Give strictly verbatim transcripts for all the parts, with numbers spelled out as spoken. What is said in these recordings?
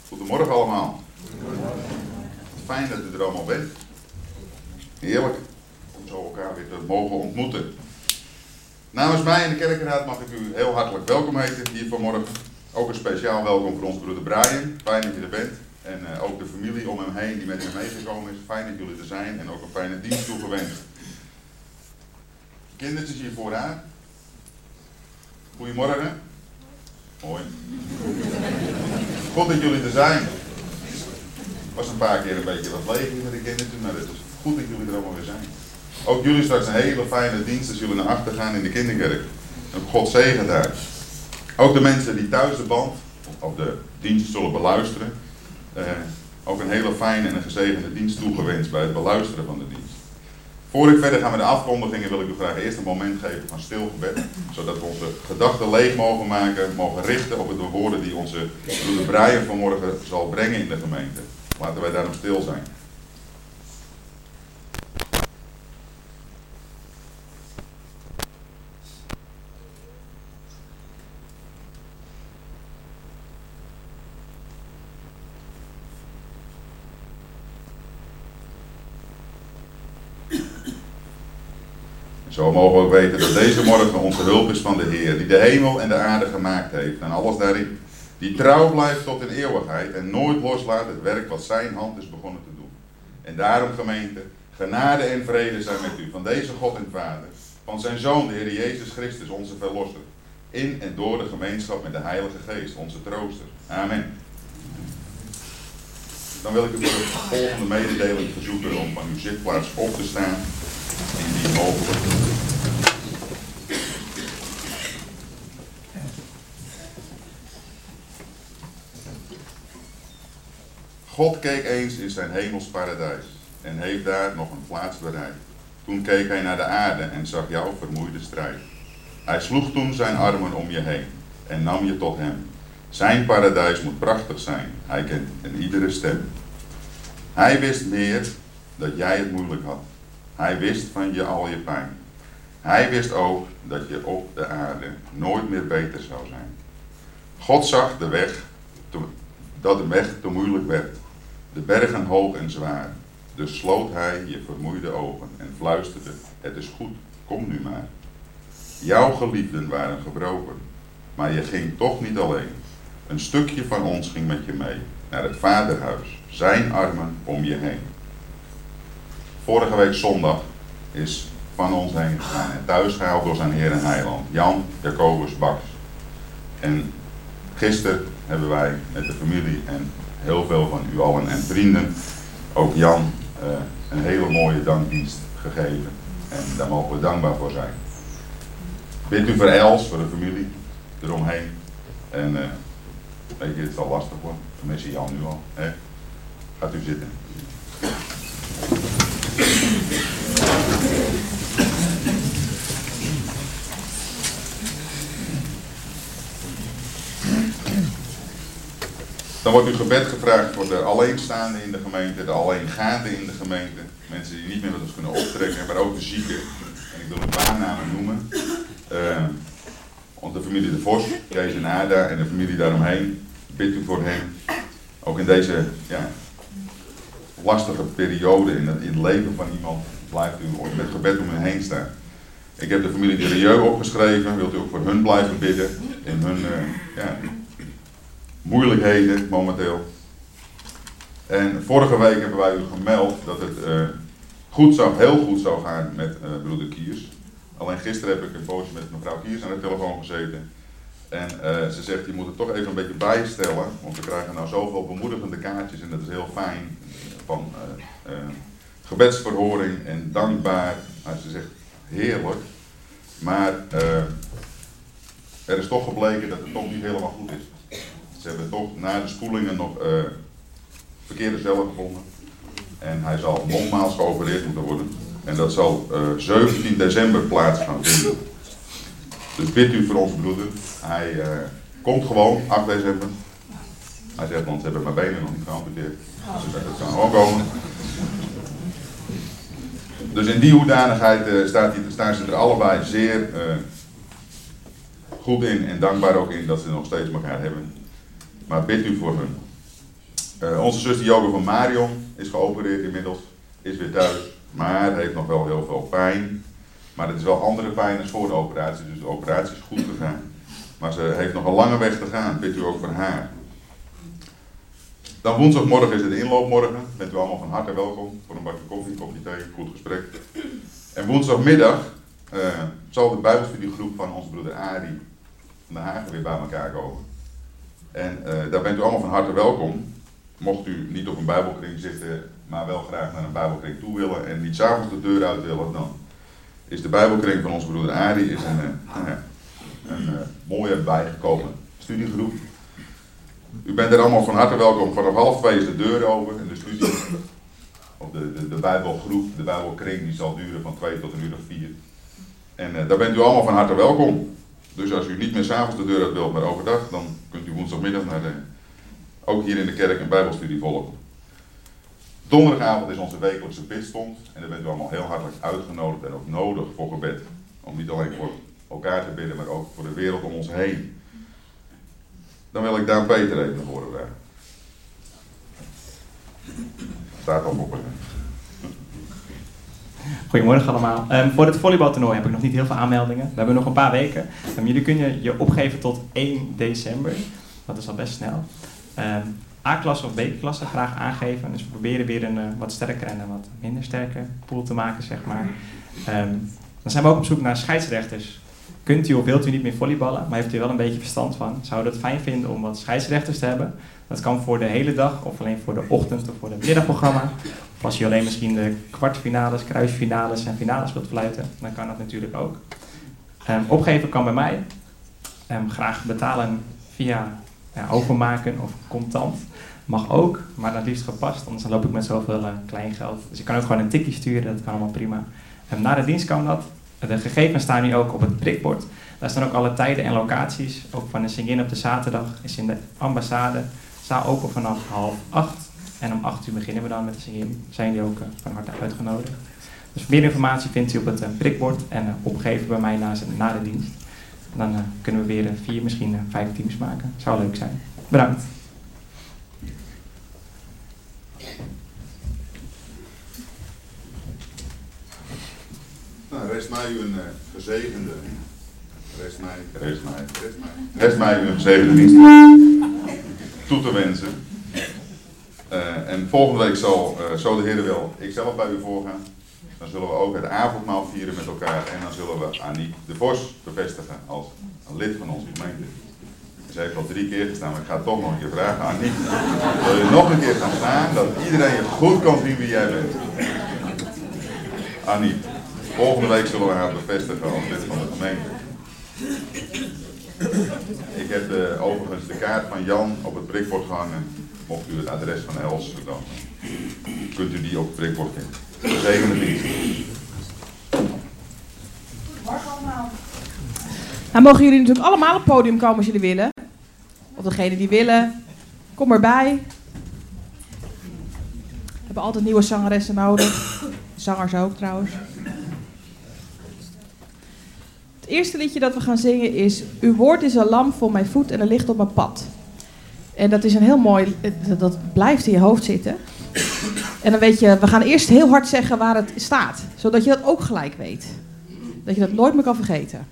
Goedemorgen allemaal. Fijn dat u er allemaal bent. Heerlijk om zo elkaar weer te mogen ontmoeten. Namens mij en de kerkenraad mag ik u heel hartelijk welkom heten hier vanmorgen. Ook een speciaal welkom voor onze broeder Brian. Fijn dat je er bent. En uh, ook de familie om hem heen die met hem meegekomen is. Fijn dat jullie er zijn en ook een fijne dienst toegewenst. Kindertjes hier vooraan. Goedemorgen. Mooi. Goed dat jullie er zijn. Het was een paar keer een beetje wat leeg met de kindertjes, maar het is goed dat jullie er allemaal weer zijn. Ook jullie straks een hele fijne dienst als jullie naar achter gaan in de kinderkerk. En God zegen daar. Ook de mensen die thuis de band of de dienst zullen beluisteren. Eh, ook een hele fijne en een gezegende dienst toegewenst bij het beluisteren van de dienst. Voor ik verder ga met de afkondigingen wil ik u graag eerst een moment geven van stil gebed. Zodat we onze gedachten leeg mogen maken, mogen richten op de woorden die onze broeder Brian vanmorgen zal brengen in de gemeente. Laten wij daarom stil zijn. Zo mogen we ook weten dat deze morgen onze hulp is van de Heer, die de hemel en de aarde gemaakt heeft en alles daarin. Die trouw blijft tot in eeuwigheid en nooit loslaat het werk wat zijn hand is begonnen te doen. En daarom, gemeente, genade en vrede zijn met u van deze God en Vader, van zijn Zoon, de Heer Jezus Christus, onze Verlosser, in en door de gemeenschap met de Heilige Geest, onze Trooster. Amen. Dan wil ik u voor de volgende mededeling verzoeken om van uw zitplaats op te staan. Indien mogelijk. God keek eens in zijn hemels paradijs en heeft daar nog een plaats bereid. Toen keek hij naar de aarde en zag jouw vermoeide strijd. Hij sloeg toen zijn armen om je heen en nam je tot hem. Zijn paradijs moet prachtig zijn, hij kent een iedere stem. Hij wist meer dat jij het moeilijk had. Hij wist van je al je pijn. Hij wist ook dat je op de aarde nooit meer beter zou zijn. God zag de weg, te, dat de weg te moeilijk werd, de bergen hoog en zwaar. Dus sloot hij je vermoeide ogen en fluisterde, het is goed, kom nu maar. Jouw geliefden waren gebroken, maar je ging toch niet alleen. Een stukje van ons ging met je mee, naar het vaderhuis, zijn armen om je heen. Vorige week zondag is van ons heen gegaan en thuis gehaald door zijn Heer en Heiland, Jan Jacobus Baks. En gisteren hebben wij met de familie en heel veel van u allen en vrienden, ook Jan, uh, een hele mooie dankdienst gegeven. En daar mogen we dankbaar voor zijn. Bid u voor Els, voor de familie eromheen. En uh, weet je, het zal lastig worden. Tenminste Jan nu al. Hè? Gaat u zitten. Dan wordt uw gebed gevraagd voor de alleenstaanden in de gemeente, de alleengaanden in de gemeente. Mensen die niet meer met ons kunnen optrekken, maar ook de zieken. En ik wil een paar namen noemen. Uh, de familie De Vos, Kees en Ada en de familie daaromheen. Bid u voor hen. Ook in deze ja, lastige periode in het, in het leven van iemand blijft u met gebed om hen heen staan. Ik heb de familie de Rieu opgeschreven. Wilt u ook voor hun blijven bidden in hun uh, ja, moeilijkheden momenteel. En vorige week hebben wij u gemeld dat het uh, goed zou, heel goed zou gaan met uh, broeder Kiers. Alleen gisteren heb ik een poosje met mevrouw Kiers aan de telefoon gezeten. En uh, ze zegt, je moet het toch even een beetje bijstellen, want we krijgen nou zoveel bemoedigende kaartjes en dat is heel fijn. Van uh, uh, gebedsverhoring en dankbaar. Nou, ze zegt, heerlijk. Maar uh, er is toch gebleken dat het toch niet helemaal goed is. Ze hebben toch na de spoelingen nog uh, verkeerde cellen gevonden. En hij zal nogmaals geopereerd moeten worden. En dat zal uh, zeventien december plaats gaan vinden. Dus bid u voor onze broeder. Hij uh, komt gewoon, acht december. Hij zegt, want ze hebben mijn benen nog niet geamputeerd. Dus dat kan gewoon komen. Dus in die hoedanigheid uh, staat die, staan ze er allebei zeer uh, goed in en dankbaar ook in dat ze nog steeds elkaar hebben. Maar bid u voor hun. Uh, onze zuster Joke van Marion is geopereerd inmiddels, is weer thuis, maar heeft nog wel heel veel pijn. Maar het is wel andere pijn dan voor de operatie, dus de operatie is goed gegaan. Maar ze heeft nog een lange weg te gaan, weet u ook voor haar. Dan woensdagmorgen is het inloopmorgen, bent u allemaal van harte welkom voor een bakje koffie, kopje thee, goed gesprek. En woensdagmiddag uh, zal de Bijbelstudiegroep van onze broeder Arie van de Hagen weer bij elkaar komen. En uh, daar bent u allemaal van harte welkom. Mocht u niet op een Bijbelkring zitten, maar wel graag naar een Bijbelkring toe willen en niet 's avonds de deur uit willen, dan is de Bijbelkring van onze broeder Arie is een, uh, uh, een uh, mooie bijgekomen studiegroep. U bent er allemaal van harte welkom. Vanaf half twee is de deur open en de studie, of de, de, de Bijbelgroep, de Bijbelkring, die zal duren van twee tot een uur of vier. En uh, daar bent u allemaal van harte welkom. Dus als u niet meer 's avonds de deur uit wilt, maar overdag, dan kunt u woensdagmiddag naar de, ook hier in de kerk een Bijbelstudie volgen. Donderdagavond is onze wekelijkse bidstond en daar bent u allemaal heel hartelijk uitgenodigd en ook nodig voor gebed. Om niet alleen voor elkaar te bidden, maar ook voor de wereld om ons heen. Dan wil ik Daan Peter even naar voren vragen. Staat al op. Goedemorgen allemaal. Um, voor het volleybaltoernooi heb ik nog niet heel veel aanmeldingen. We hebben nog een paar weken. Um, jullie kunnen je opgeven tot één december. Dat is al best snel. Um, A-klasse of B-klasse graag aangeven. Dus we proberen weer een uh, wat sterker en een wat minder sterke pool te maken, zeg maar. Um, dan zijn we ook op zoek naar scheidsrechters. Kunt u of wilt u niet meer volleyballen, maar heeft u wel een beetje verstand van? Zou u het fijn vinden om wat scheidsrechters te hebben? Dat kan voor de hele dag, of alleen voor de ochtend of voor het middagprogramma. Of als u alleen misschien de kwartfinales, kruisfinales en finales wilt fluiten, dan kan dat natuurlijk ook. Um, opgeven kan bij mij. Um, graag betalen via ja, overmaken of contant. Mag ook, maar dan liefst gepast, anders dan loop ik met zoveel uh, klein geld. Dus je kan ook gewoon een tikje sturen, dat kan allemaal prima. Um, na de dienst kan dat. De gegevens staan nu ook op het prikbord. Daar staan ook alle tijden en locaties. Ook van de Sing-in op de zaterdag is in de ambassade. Zaal open vanaf half acht. En om acht uur beginnen we dan met de Sing-in. Zijn die ook uh, van harte uitgenodigd. Dus meer informatie vindt u op het uh, prikbord. En uh, opgeven bij mij na, na de dienst. Dan uh, kunnen we weer uh, vier, misschien uh, vijf teams maken. Zou leuk zijn. Bedankt. Nou, rest mij u een uh, gezegende, rest mij, rest mij, rest mij, rest mij u een gezegende dienst toe te wensen. Uh, en volgende week zal, uh, zo de Heer wil, ik zelf bij u voorgaan. Dan zullen we ook het avondmaal vieren met elkaar en dan zullen we Aniek de Vos bevestigen als een lid van onze gemeente. Ze heeft al drie keer gestaan, maar ik ga het toch nog een keer vragen. Aniek, wil je nog een keer gaan staan, dat iedereen je goed kan zien wie jij bent? Aniek. Volgende week zullen we haar bevestigen als lid van de gemeente. Ik heb de, overigens de kaart van Jan op het prikbord gehangen. Mocht u het adres van Els, dan kunt u die op het prikbord vinden. Zegende dienst. Goedemorgen allemaal. Nou mogen jullie natuurlijk allemaal op het podium komen als jullie willen. Of degenen die willen, kom erbij. We hebben altijd nieuwe zangeressen nodig. Zangers ook trouwens. Het eerste liedje dat we gaan zingen is Uw woord is een lamp voor mijn voet en een licht op mijn pad. En dat is een heel mooi, dat blijft in je hoofd zitten. En dan weet je, we gaan eerst heel hard zeggen waar het staat. Zodat je dat ook gelijk weet. Dat je dat nooit meer kan vergeten.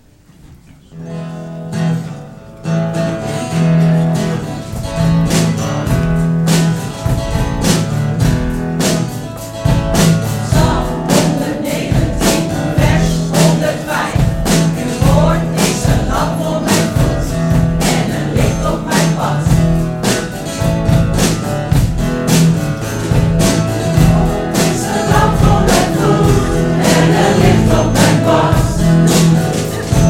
Op mijn pad.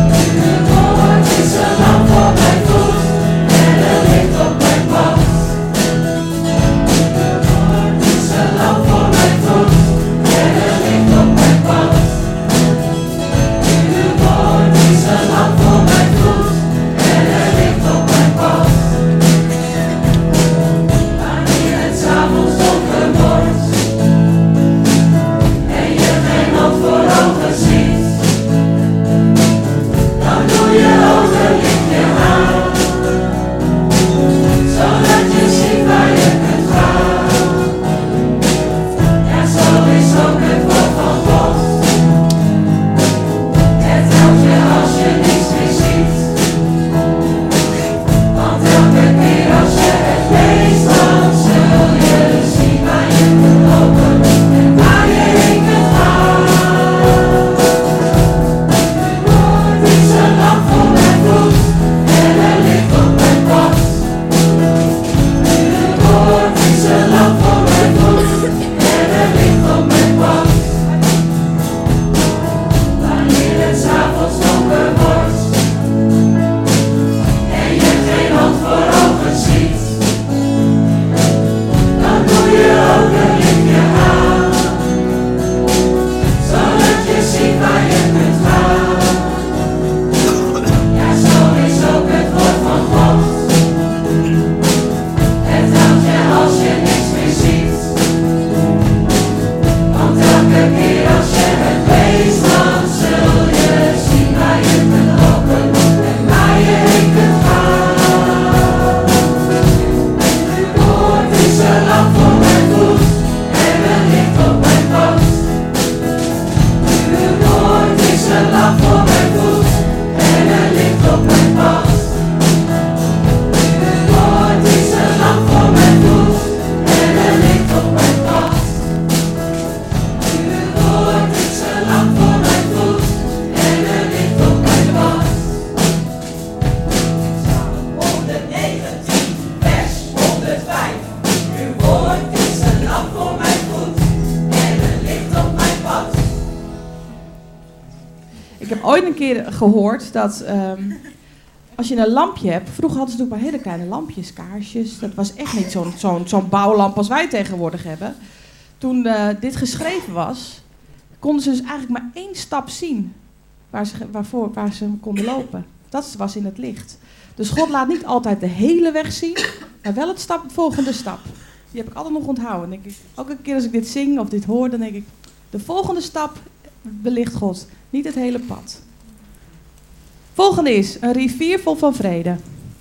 ooit een keer gehoord dat um, als je een lampje hebt... Vroeger hadden ze natuurlijk maar hele kleine lampjes, kaarsjes. Dat was echt niet zo'n, zo'n, zo'n bouwlamp als wij tegenwoordig hebben. Toen uh, dit geschreven was, konden ze dus eigenlijk maar één stap zien waar ze, waarvoor, waar ze konden lopen. Dat was in het licht. Dus God laat niet altijd de hele weg zien, maar wel het stap, volgende stap. Die heb ik altijd nog onthouden. Denk ik, elke keer als ik dit zing of dit hoor, dan denk ik... De volgende stap belicht God, niet het hele pad. Volgende is een rivier vol van vrede.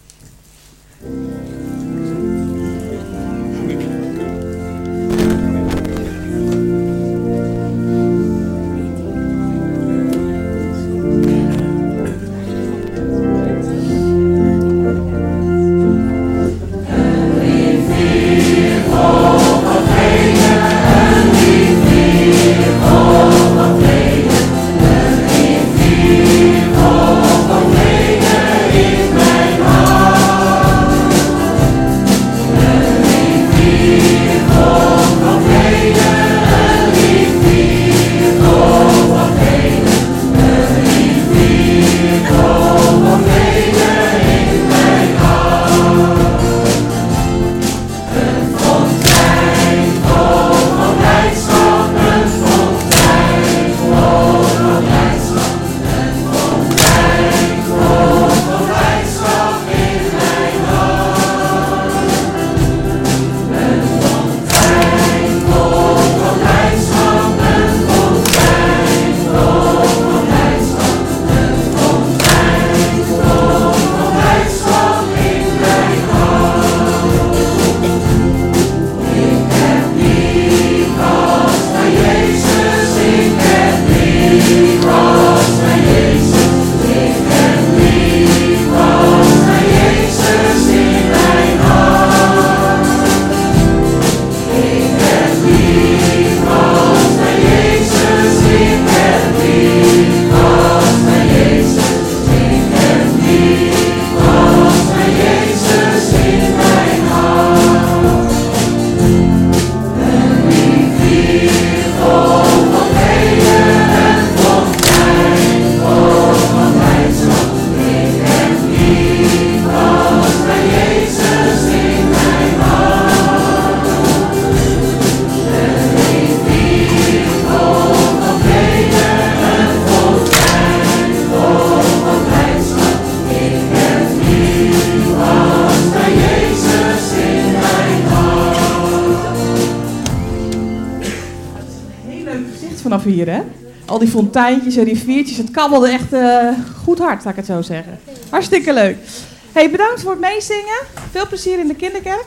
Vanaf hier, hè? Al die fonteintjes en riviertjes, het kabbelde echt uh, goed hard, laat ik het zo zeggen. Hartstikke leuk. Hey, bedankt voor het meezingen. Veel plezier in de kinderkerk.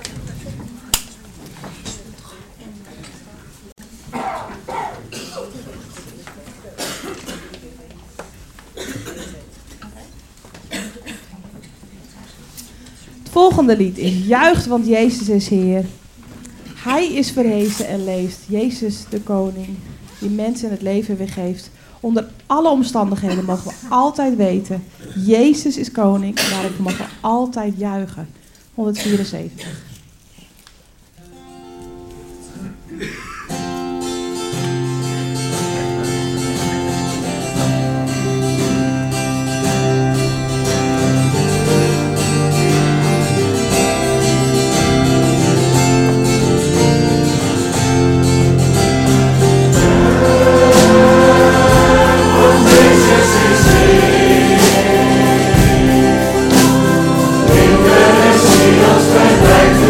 Het volgende lied is Juicht, want Jezus is Heer. Hij is verhezen en leeft. Jezus de koning. Die mensen het leven weer geeft. Onder alle omstandigheden mogen we altijd weten, Jezus is koning en daarom mogen we altijd juichen. honderdvierenzeventig. Wij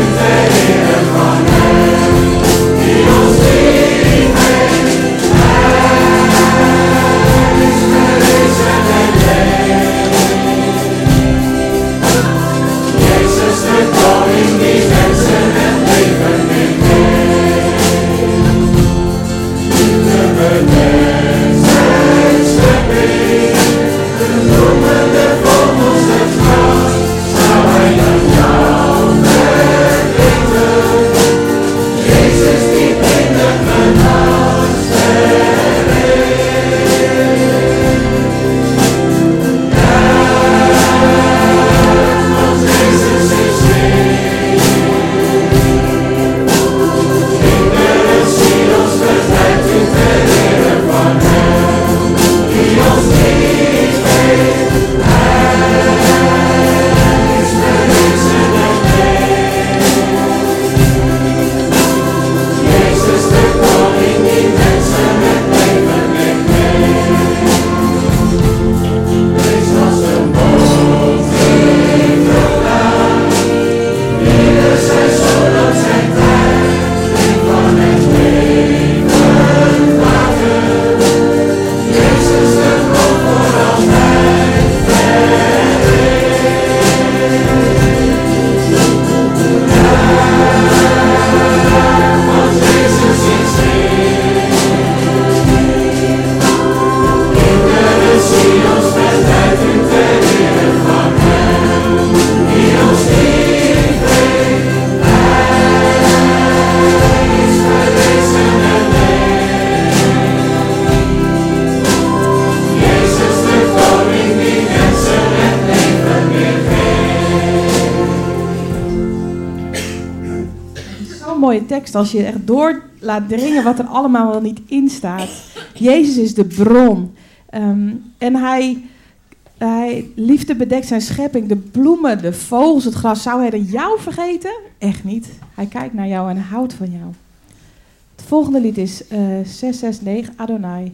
zo'n mooie tekst als je echt door laat dringen wat er allemaal wel niet in staat. Jezus is de bron. Um, en hij, hij liefde bedekt zijn schepping. De bloemen, de vogels, het gras. Zou hij dan jou vergeten? Echt niet. Hij kijkt naar jou en hij houdt van jou. Het volgende lied is uh, zes zes negen, Adonai.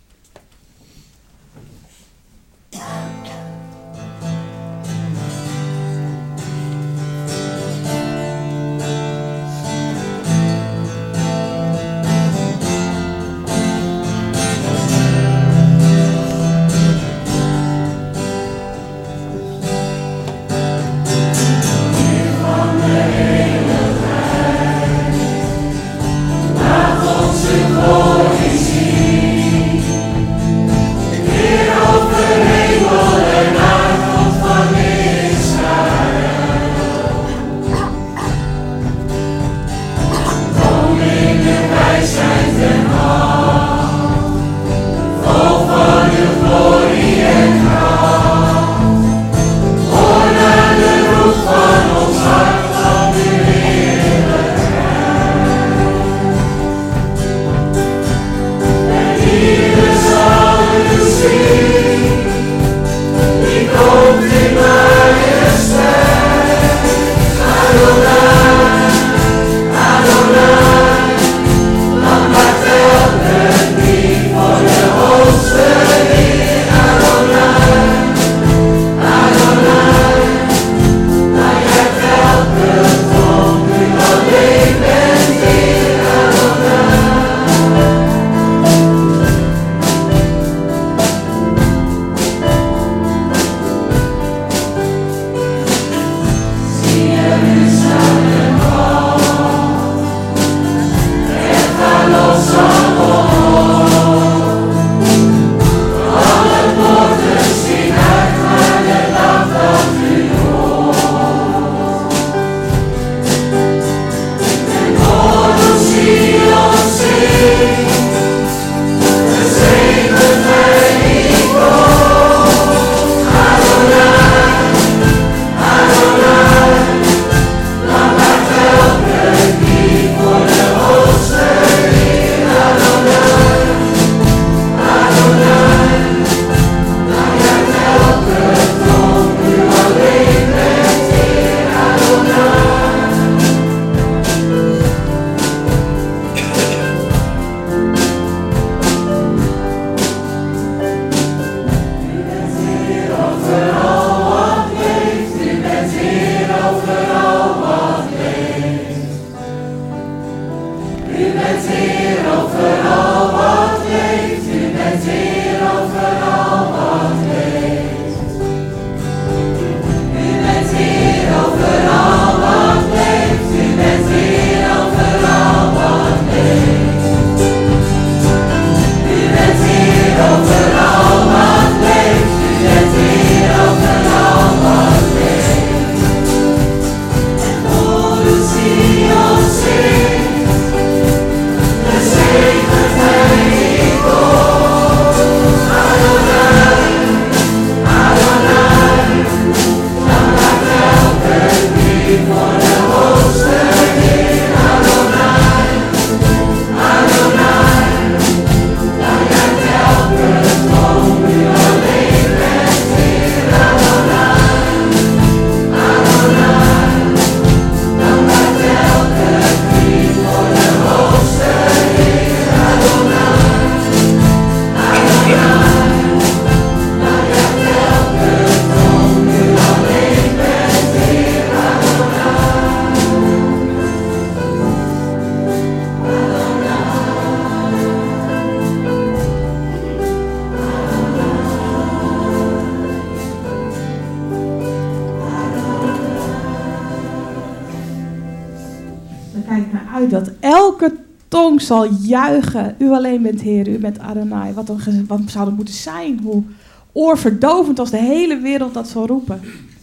uit dat elke tong zal juichen. U alleen bent Heer, u bent Adonai. Wat, een, wat zou dat moeten zijn? Hoe oorverdovend als de hele wereld dat zal roepen.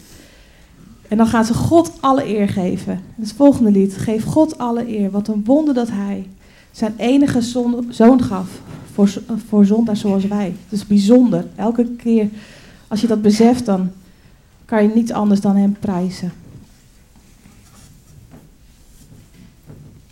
En dan gaan ze God alle eer geven. Het volgende lied. Geef God alle eer. Wat een wonder dat hij zijn enige zoon, zoon gaf voor, voor zondaars zoals wij. Het is bijzonder. Elke keer als je dat beseft, dan kan je niets anders dan hem prijzen.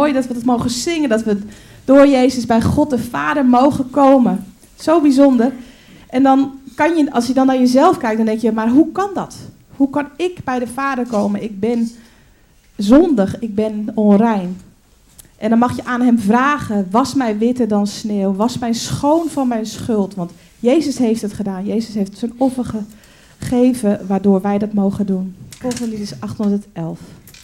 mooi dat we dat mogen zingen. Dat we door Jezus bij God de Vader mogen komen. Zo bijzonder. En dan kan je, als je dan naar jezelf kijkt, dan denk je, maar hoe kan dat? Hoe kan ik bij de Vader komen? Ik ben zondig, ik ben onrein. En dan mag je aan hem vragen, was mij witter dan sneeuw, was mij schoon van mijn schuld. Want Jezus heeft het gedaan. Jezus heeft zijn offer gegeven, waardoor wij dat mogen doen. Het volgende lied is achthonderdelf.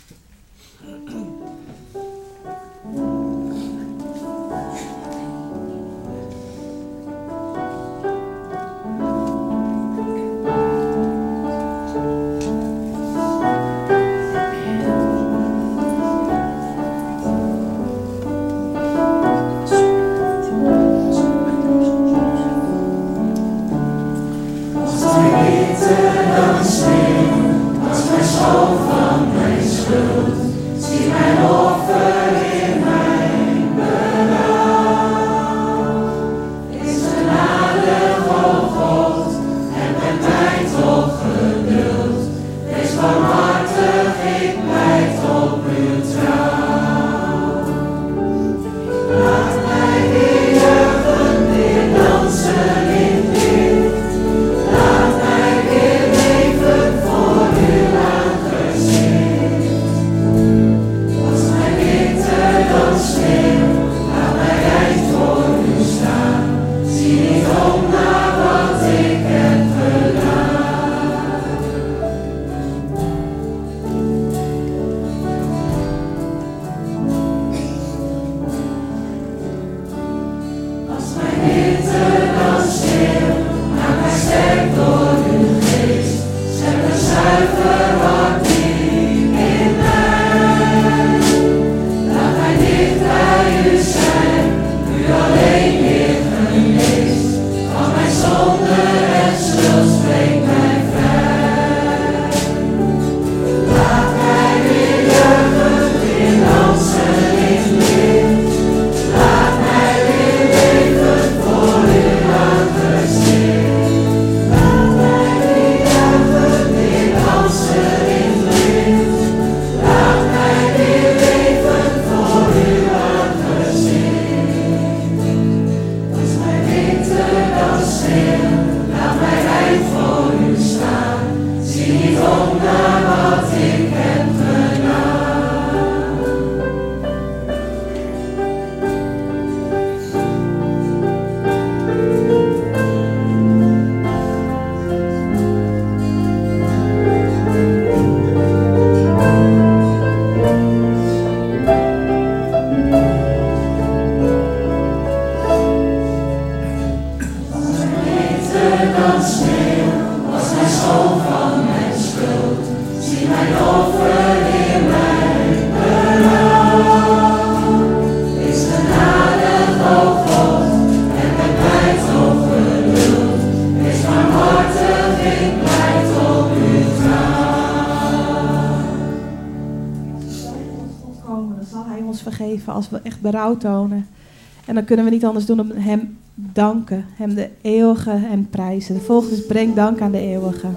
Als we echt berouw tonen. En dan kunnen we niet anders doen dan hem danken. Hem de eeuwige hem prijzen. De volgende is breng dank aan de eeuwige.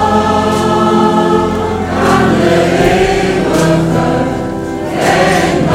Thank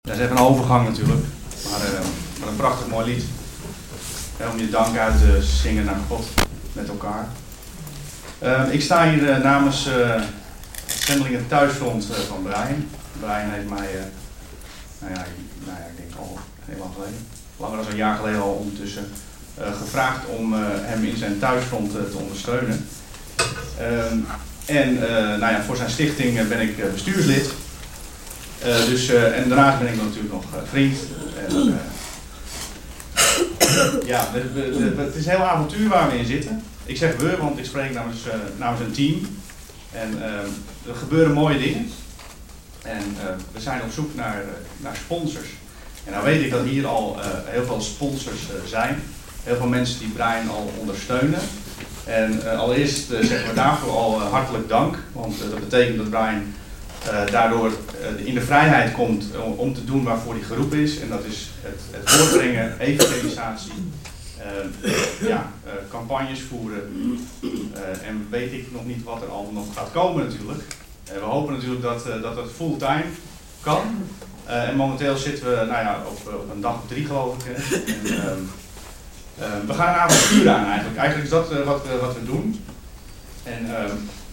Dat is even een overgang natuurlijk, maar, uh, maar een prachtig mooi lied. Ja, om je dank uit te zingen naar God met elkaar. Uh, ik sta hier uh, namens uh, het Zendelingen Thuisfront uh, van Brian. Brian heeft mij, uh, nou, ja, nou ja, ik denk al heel lang geleden, langer dan een jaar geleden al ondertussen, uh, gevraagd om uh, hem in zijn thuisfront uh, te ondersteunen. Um, en uh, nou ja, voor zijn stichting uh, ben ik uh, bestuurslid. Uh, dus, uh, en daarnaast ben ik natuurlijk nog uh, vriend. En, uh, ja, de, de, de, het is een heel avontuur waar we in zitten. Ik zeg we, want ik spreek namens, uh, namens een team. En uh, er gebeuren mooie dingen. En uh, we zijn op zoek naar, uh, naar sponsors. En nou weet ik dat hier al uh, heel veel sponsors uh, zijn. Heel veel mensen die Brian al ondersteunen. En uh, allereerst uh, zeggen we daarvoor al uh, hartelijk dank. Want uh, dat betekent dat Brian uh, daardoor uh, in de vrijheid komt om, om te doen waarvoor hij geroepen is. En dat is het, het voortbrengen, evangelisatie, uh, ja, uh, campagnes voeren. Uh, en weet ik nog niet wat er allemaal nog gaat komen natuurlijk. Uh, we hopen natuurlijk dat, uh, dat het fulltime kan. Uh, en momenteel zitten we nou ja, op, op een dag of drie geloof ik. Hè. En, uh, Uh, we gaan een avontuur aan eigenlijk. Eigenlijk is dat uh, wat, uh, wat we doen. En uh,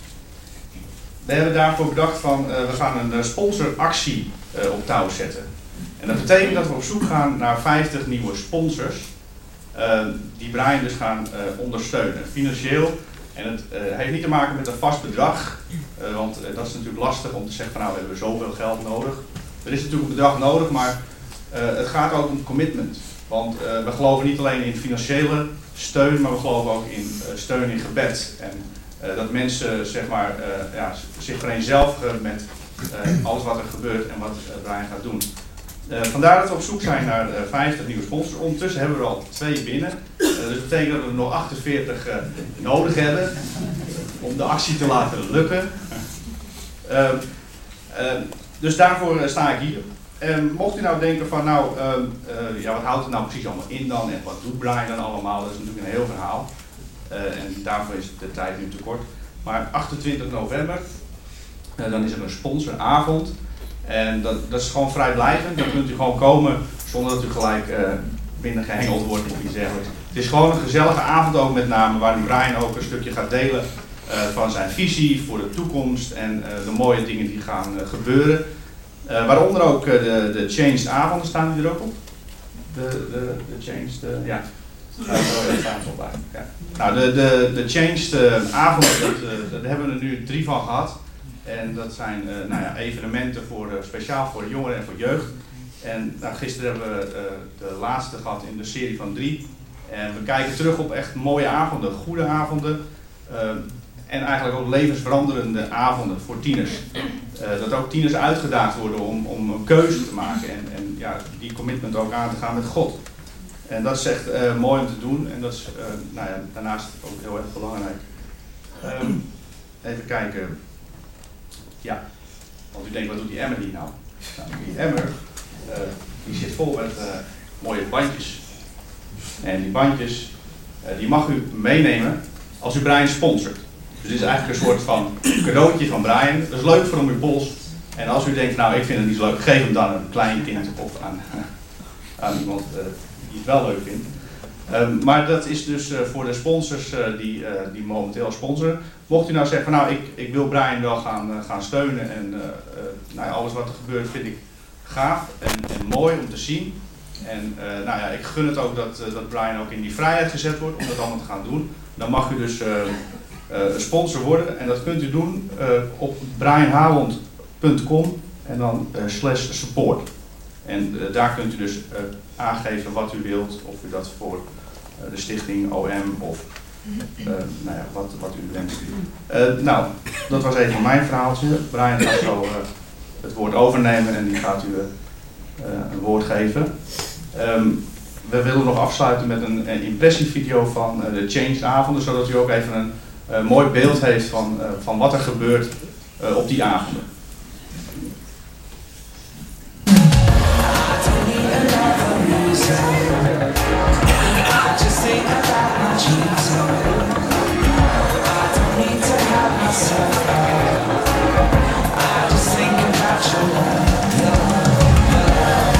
we hebben daarvoor bedacht van uh, we gaan een uh, sponsoractie uh, op touw zetten. En dat betekent dat we op zoek gaan naar vijftig nieuwe sponsors uh, die Brian dus gaan uh, ondersteunen, financieel. En het uh, heeft niet te maken met een vast bedrag, uh, want uh, dat is natuurlijk lastig om te zeggen van nou we hebben zoveel geld nodig. Er is natuurlijk een bedrag nodig, maar uh, het gaat ook om commitment. Want uh, we geloven niet alleen in financiële steun, maar we geloven ook in uh, steun in gebed. En uh, dat mensen zeg maar, uh, ja, zich vereenzelvigen met uh, alles wat er gebeurt en wat uh, Brian gaat doen. Uh, vandaar dat we op zoek zijn naar uh, vijftig nieuwe sponsors. Ondertussen hebben we er al twee binnen. Uh, dus dat betekent dat we er nog achtenveertig uh, nodig hebben om de actie te laten lukken. Uh, uh, dus daarvoor uh, sta ik hier. Um, mocht u nou denken van nou, um, uh, ja, wat houdt het nou precies allemaal in dan en wat doet Brian dan allemaal, dat is natuurlijk een heel verhaal. Uh, en daarvoor is de tijd nu te kort. Maar achtentwintig november, uh, dan is er een sponsoravond. En dat, dat is gewoon vrijblijvend, dan kunt u gewoon komen zonder dat u gelijk uh, binnen gehengeld wordt of iets dergelijks. Het is gewoon een gezellige avond ook met name, waarin Brian ook een stukje gaat delen uh, van zijn visie voor de toekomst en uh, de mooie dingen die gaan uh, gebeuren. Uh, waaronder ook uh, de, de Changed avonden, staan die er ook op? De, de, de Changed, uh, ja. Daar staan ze op bij. Ja. Nou, de, de, de Changed uh, avonden, dat, uh, daar hebben we er nu drie van gehad. En dat zijn uh, nou ja, evenementen voor, uh, speciaal voor jongeren en voor jeugd. En nou, gisteren hebben we uh, de laatste gehad in de serie van drie. En we kijken terug op echt mooie avonden, goede avonden. Uh, En eigenlijk ook levensveranderende avonden voor tieners. Uh, dat ook tieners uitgedaagd worden om, om een keuze te maken en, en ja, die commitment ook aan te gaan met God. En dat is echt uh, mooi om te doen en dat is uh, nou ja, daarnaast ook heel erg belangrijk. Um, even kijken. Ja, want u denkt wat doet die emmer hier nou? Nou die emmer uh, die zit vol met uh, mooie bandjes. En die bandjes uh, die mag u meenemen als u Brian sponsort. Dus dit is eigenlijk een soort van cadeautje van Brian. Dat is leuk voor om uw pols. En als u denkt, nou ik vind het niet zo leuk, geef hem dan een klein kind of aan, aan iemand uh, die het wel leuk vindt. Um, maar dat is dus uh, voor de sponsors uh, die, uh, die momenteel sponsoren. Mocht u nou zeggen, van, nou ik, ik wil Brian wel gaan, uh, gaan steunen en uh, uh, nou ja, alles wat er gebeurt vind ik gaaf en, en mooi om te zien. En uh, nou ja, ik gun het ook dat, uh, dat Brian ook in die vrijheid gezet wordt om dat allemaal te gaan doen. Dan mag u dus uh, uh, sponsor worden en dat kunt u doen uh, op brian hawond punt com en dan uh, slash support. En uh, daar kunt u dus uh, aangeven wat u wilt, of u dat voor uh, de stichting O M of uh, nou ja, wat, wat u wenst. Uh, nou, dat was even mijn verhaaltje. Brian gaat zo uh, het woord overnemen en die gaat u uh, uh, een woord geven. Um, we willen nog afsluiten met een, een impressievideo van uh, de Changed avonden, zodat u ook even een uh, mooi beeld heeft van, uh, van wat er gebeurt uh, op die avonden. I just think about your love.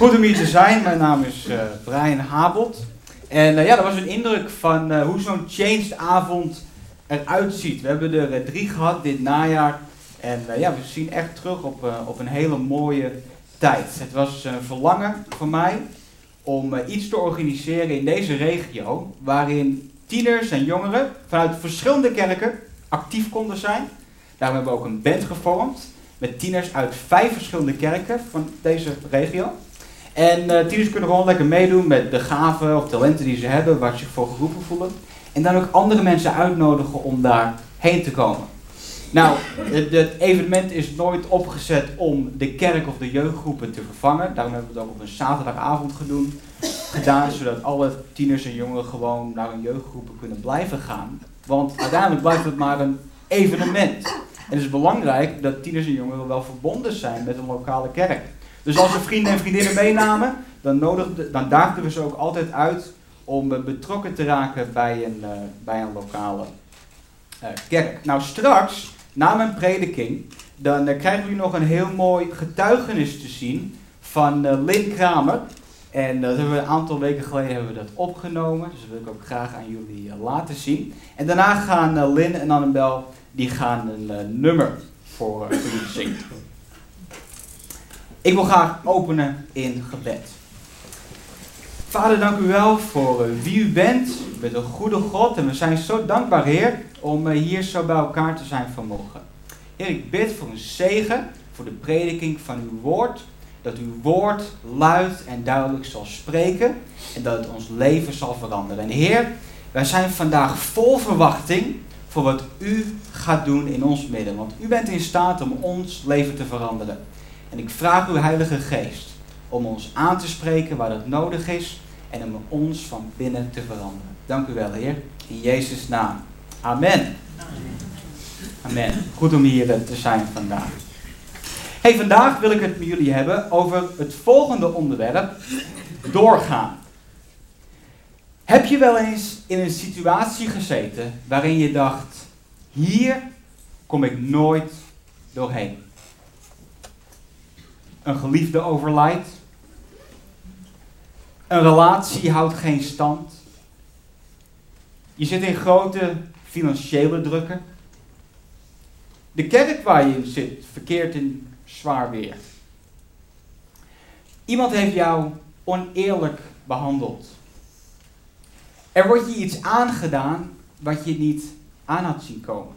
Goed om hier te zijn. Mijn naam is uh, Brian Habelt. En uh, ja, dat was een indruk van uh, hoe zo'n Changed avond eruit ziet. We hebben er uh, drie gehad dit najaar. En uh, ja, we zien echt terug op, uh, op een hele mooie tijd. Het was een uh, verlangen van mij om uh, iets te organiseren in deze regio, waarin tieners en jongeren vanuit verschillende kerken actief konden zijn. Daarom hebben we ook een band gevormd met tieners uit vijf verschillende kerken van deze regio. En uh, tieners kunnen gewoon lekker meedoen met de gaven of talenten die ze hebben, waar ze zich voor geroepen voelen. En dan ook andere mensen uitnodigen om daar heen te komen. Nou, het, het evenement is nooit opgezet om de kerk of de jeugdgroepen te vervangen. Daarom hebben we het ook op een zaterdagavond gedaan, gedaan zodat alle tieners en jongeren gewoon naar hun jeugdgroepen kunnen blijven gaan. Want uiteindelijk blijft het maar een evenement. En het is belangrijk dat tieners en jongeren wel verbonden zijn met een lokale kerk. Dus als we vrienden en vriendinnen meenamen, dan, nodigde, dan daagden we ze ook altijd uit om uh, betrokken te raken bij een, uh, bij een lokale uh, kerk. Nou, straks, na mijn prediking, dan uh, krijgen jullie nog een heel mooi getuigenis te zien van uh, Lynn Kramer. En uh, dat hebben we een aantal weken geleden hebben we dat opgenomen. Dus dat wil ik ook graag aan jullie uh, laten zien. En daarna gaan uh, Lynn en Annabel die gaan een uh, nummer voor, uh, voor jullie zingen. Ik wil graag openen in gebed. Vader, dank u wel voor uh, wie u bent. U bent een goede God en we zijn zo dankbaar, Heer, om uh, hier zo bij elkaar te zijn vanmorgen. Heer, ik bid voor een zegen, voor de prediking van uw woord. Dat uw woord luid en duidelijk zal spreken en dat het ons leven zal veranderen. En Heer, wij zijn vandaag vol verwachting voor wat u gaat doen in ons midden. Want u bent in staat om ons leven te veranderen. En ik vraag uw Heilige Geest om ons aan te spreken waar dat nodig is en om ons van binnen te veranderen. Dank u wel, Heer. In Jezus' naam. Amen. Amen. Goed om hier te zijn vandaag. Hey, vandaag wil ik het met jullie hebben over het volgende onderwerp, doorgaan. Heb je wel eens in een situatie gezeten waarin je dacht, hier kom ik nooit doorheen? Een geliefde overlijdt. Een relatie houdt geen stand. Je zit in grote financiële drukken. De kerk waar je in zit verkeert in zwaar weer. Iemand heeft jou oneerlijk behandeld. Er wordt je iets aangedaan wat je niet aan had zien komen.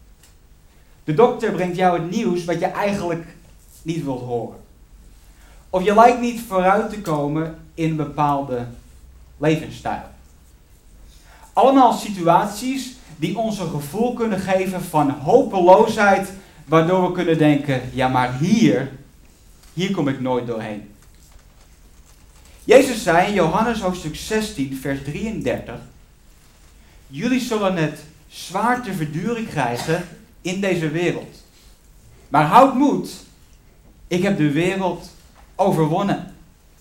De dokter brengt jou het nieuws wat je eigenlijk niet wilt horen. Of je lijkt niet vooruit te komen in een bepaalde levensstijl. Allemaal situaties die ons een gevoel kunnen geven van hopeloosheid, waardoor we kunnen denken, ja maar hier, hier kom ik nooit doorheen. Jezus zei in Johannes hoofdstuk zestien vers drieëndertig, jullie zullen het zwaar te verduren krijgen in deze wereld. Maar houd moed, ik heb de wereld overwonnen.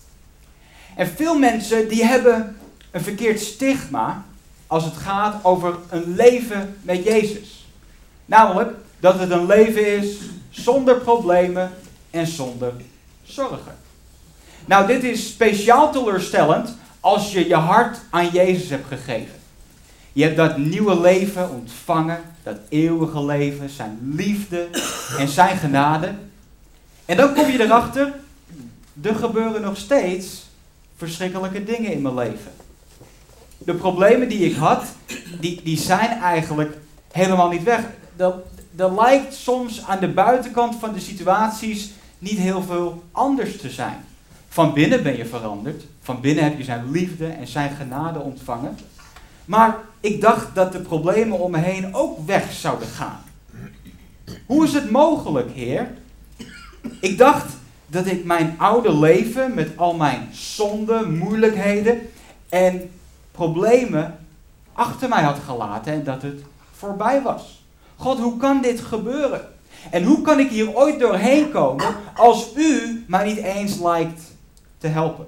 En veel mensen die hebben een verkeerd stigma als het gaat over een leven met Jezus. Namelijk dat het een leven is zonder problemen en zonder zorgen. Nou, dit is speciaal teleurstellend als je je hart aan Jezus hebt gegeven. Je hebt dat nieuwe leven ontvangen, dat eeuwige leven, zijn liefde en zijn genade. En dan kom je erachter, er gebeuren nog steeds verschrikkelijke dingen in mijn leven. De problemen die ik had, die, die zijn eigenlijk helemaal niet weg. Er, er lijkt soms aan de buitenkant van de situaties niet heel veel anders te zijn. Van binnen ben je veranderd. Van binnen heb je zijn liefde en zijn genade ontvangen. Maar ik dacht dat de problemen om me heen ook weg zouden gaan. Hoe is het mogelijk, Heer? Ik dacht dat ik mijn oude leven met al mijn zonden, moeilijkheden en problemen achter mij had gelaten en dat het voorbij was. God, hoe kan dit gebeuren? En hoe kan ik hier ooit doorheen komen als u mij niet eens lijkt te helpen?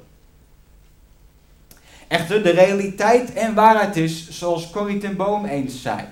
Echter, de realiteit en waarheid is zoals Corrie ten Boom eens zei.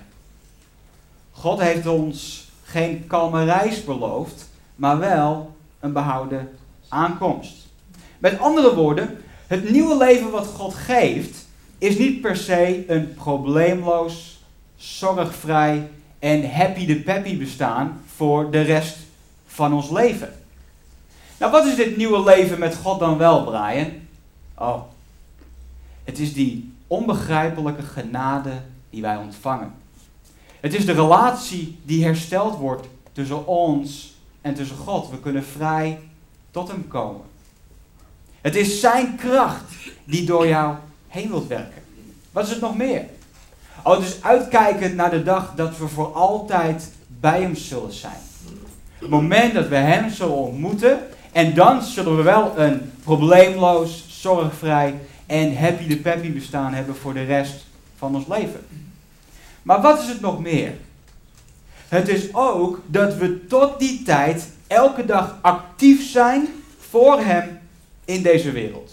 God heeft ons geen kalme reis beloofd, maar wel een behouden aankomst. Met andere woorden, het nieuwe leven wat God geeft, is niet per se een probleemloos, zorgvrij en happy de peppy bestaan voor de rest van ons leven. Nou, wat is dit nieuwe leven met God dan wel, Brian? Oh, het is die onbegrijpelijke genade die wij ontvangen. Het is de relatie die hersteld wordt tussen ons en tussen God. We kunnen vrij tot hem komen. Het is zijn kracht die door jou heen wilt werken. Wat is het nog meer? Oh, het is uitkijken naar de dag dat we voor altijd bij hem zullen zijn. Het moment dat we hem zullen ontmoeten. En dan zullen we wel een probleemloos, zorgvrij en happy de peppy bestaan hebben voor de rest van ons leven. Maar wat is het nog meer? Het is ook dat we tot die tijd elke dag actief zijn voor hem in deze wereld.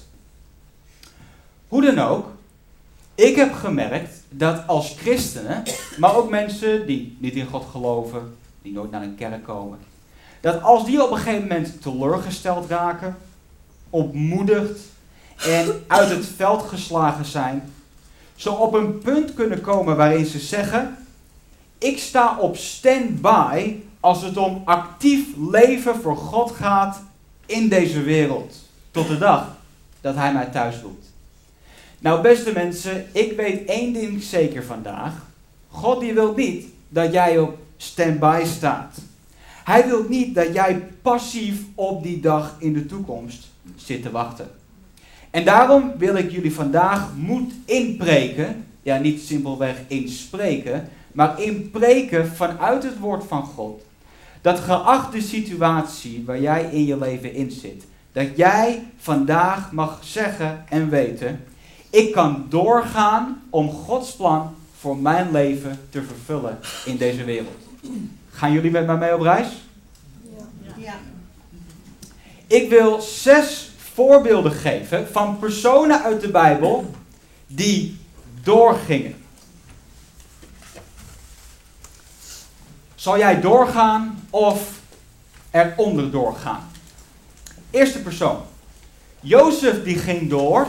Hoe dan ook, ik heb gemerkt dat als christenen, maar ook mensen die niet in God geloven, die nooit naar een kerk komen, dat als die op een gegeven moment teleurgesteld raken, ontmoedigd en uit het veld geslagen zijn, zo op een punt kunnen komen waarin ze zeggen, ik sta op stand-by als het om actief leven voor God gaat in deze wereld. Tot de dag dat hij mij thuis roept. Nou beste mensen, ik weet één ding zeker vandaag. God die wil niet dat jij op stand-by staat. Hij wil niet dat jij passief op die dag in de toekomst zit te wachten. En daarom wil ik jullie vandaag moed inpreken. Ja, niet simpelweg inspreken, maar inpreken vanuit het woord van God. Dat geacht de situatie waar jij in je leven in zit, dat jij vandaag mag zeggen en weten, ik kan doorgaan om Gods plan voor mijn leven te vervullen in deze wereld. Gaan jullie met mij mee op reis? Ja. Ik wil zes voorbeelden geven van personen uit de Bijbel die doorgingen. Zal jij doorgaan of eronder doorgaan? Eerste persoon. Jozef die ging door.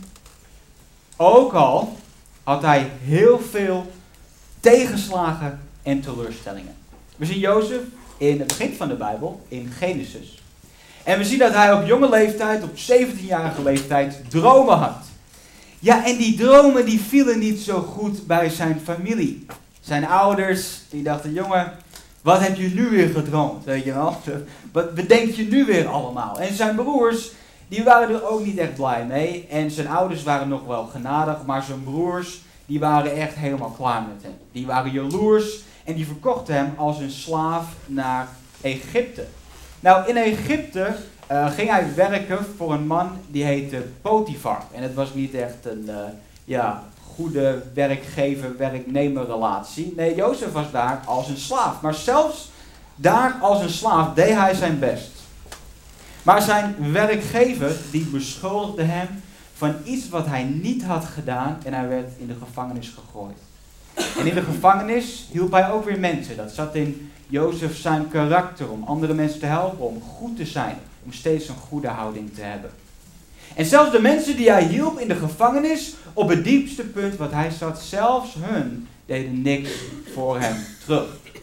Ook al had hij heel veel tegenslagen en teleurstellingen. We zien Jozef in het begin van de Bijbel, in Genesis. En we zien dat hij op jonge leeftijd, op zeventienjarige leeftijd, dromen had. Ja, en die dromen die vielen niet zo goed bij zijn familie. Zijn ouders, die dachten, jongen, wat heb je nu weer gedroomd? Weet je wel? Wat bedenk je nu weer allemaal? En zijn broers, die waren er ook niet echt blij mee. En zijn ouders waren nog wel genadig, maar zijn broers, die waren echt helemaal klaar met hem. Die waren jaloers en die verkochten hem als een slaaf naar Egypte. Nou, in Egypte uh, ging hij werken voor een man die heette Potifar. En het was niet echt een uh, ja, goede werkgever-werknemer relatie. Nee, Jozef was daar als een slaaf. Maar zelfs daar als een slaaf deed hij zijn best. Maar zijn werkgever die beschuldigde hem van iets wat hij niet had gedaan en hij werd in de gevangenis gegooid. En in de gevangenis hielp hij ook weer mensen. Dat zat in Jozef zijn karakter om andere mensen te helpen, om goed te zijn, om steeds een goede houding te hebben. En zelfs de mensen die hij hielp in de gevangenis, op het diepste punt wat hij zat, zelfs hun deden niks voor hem terug.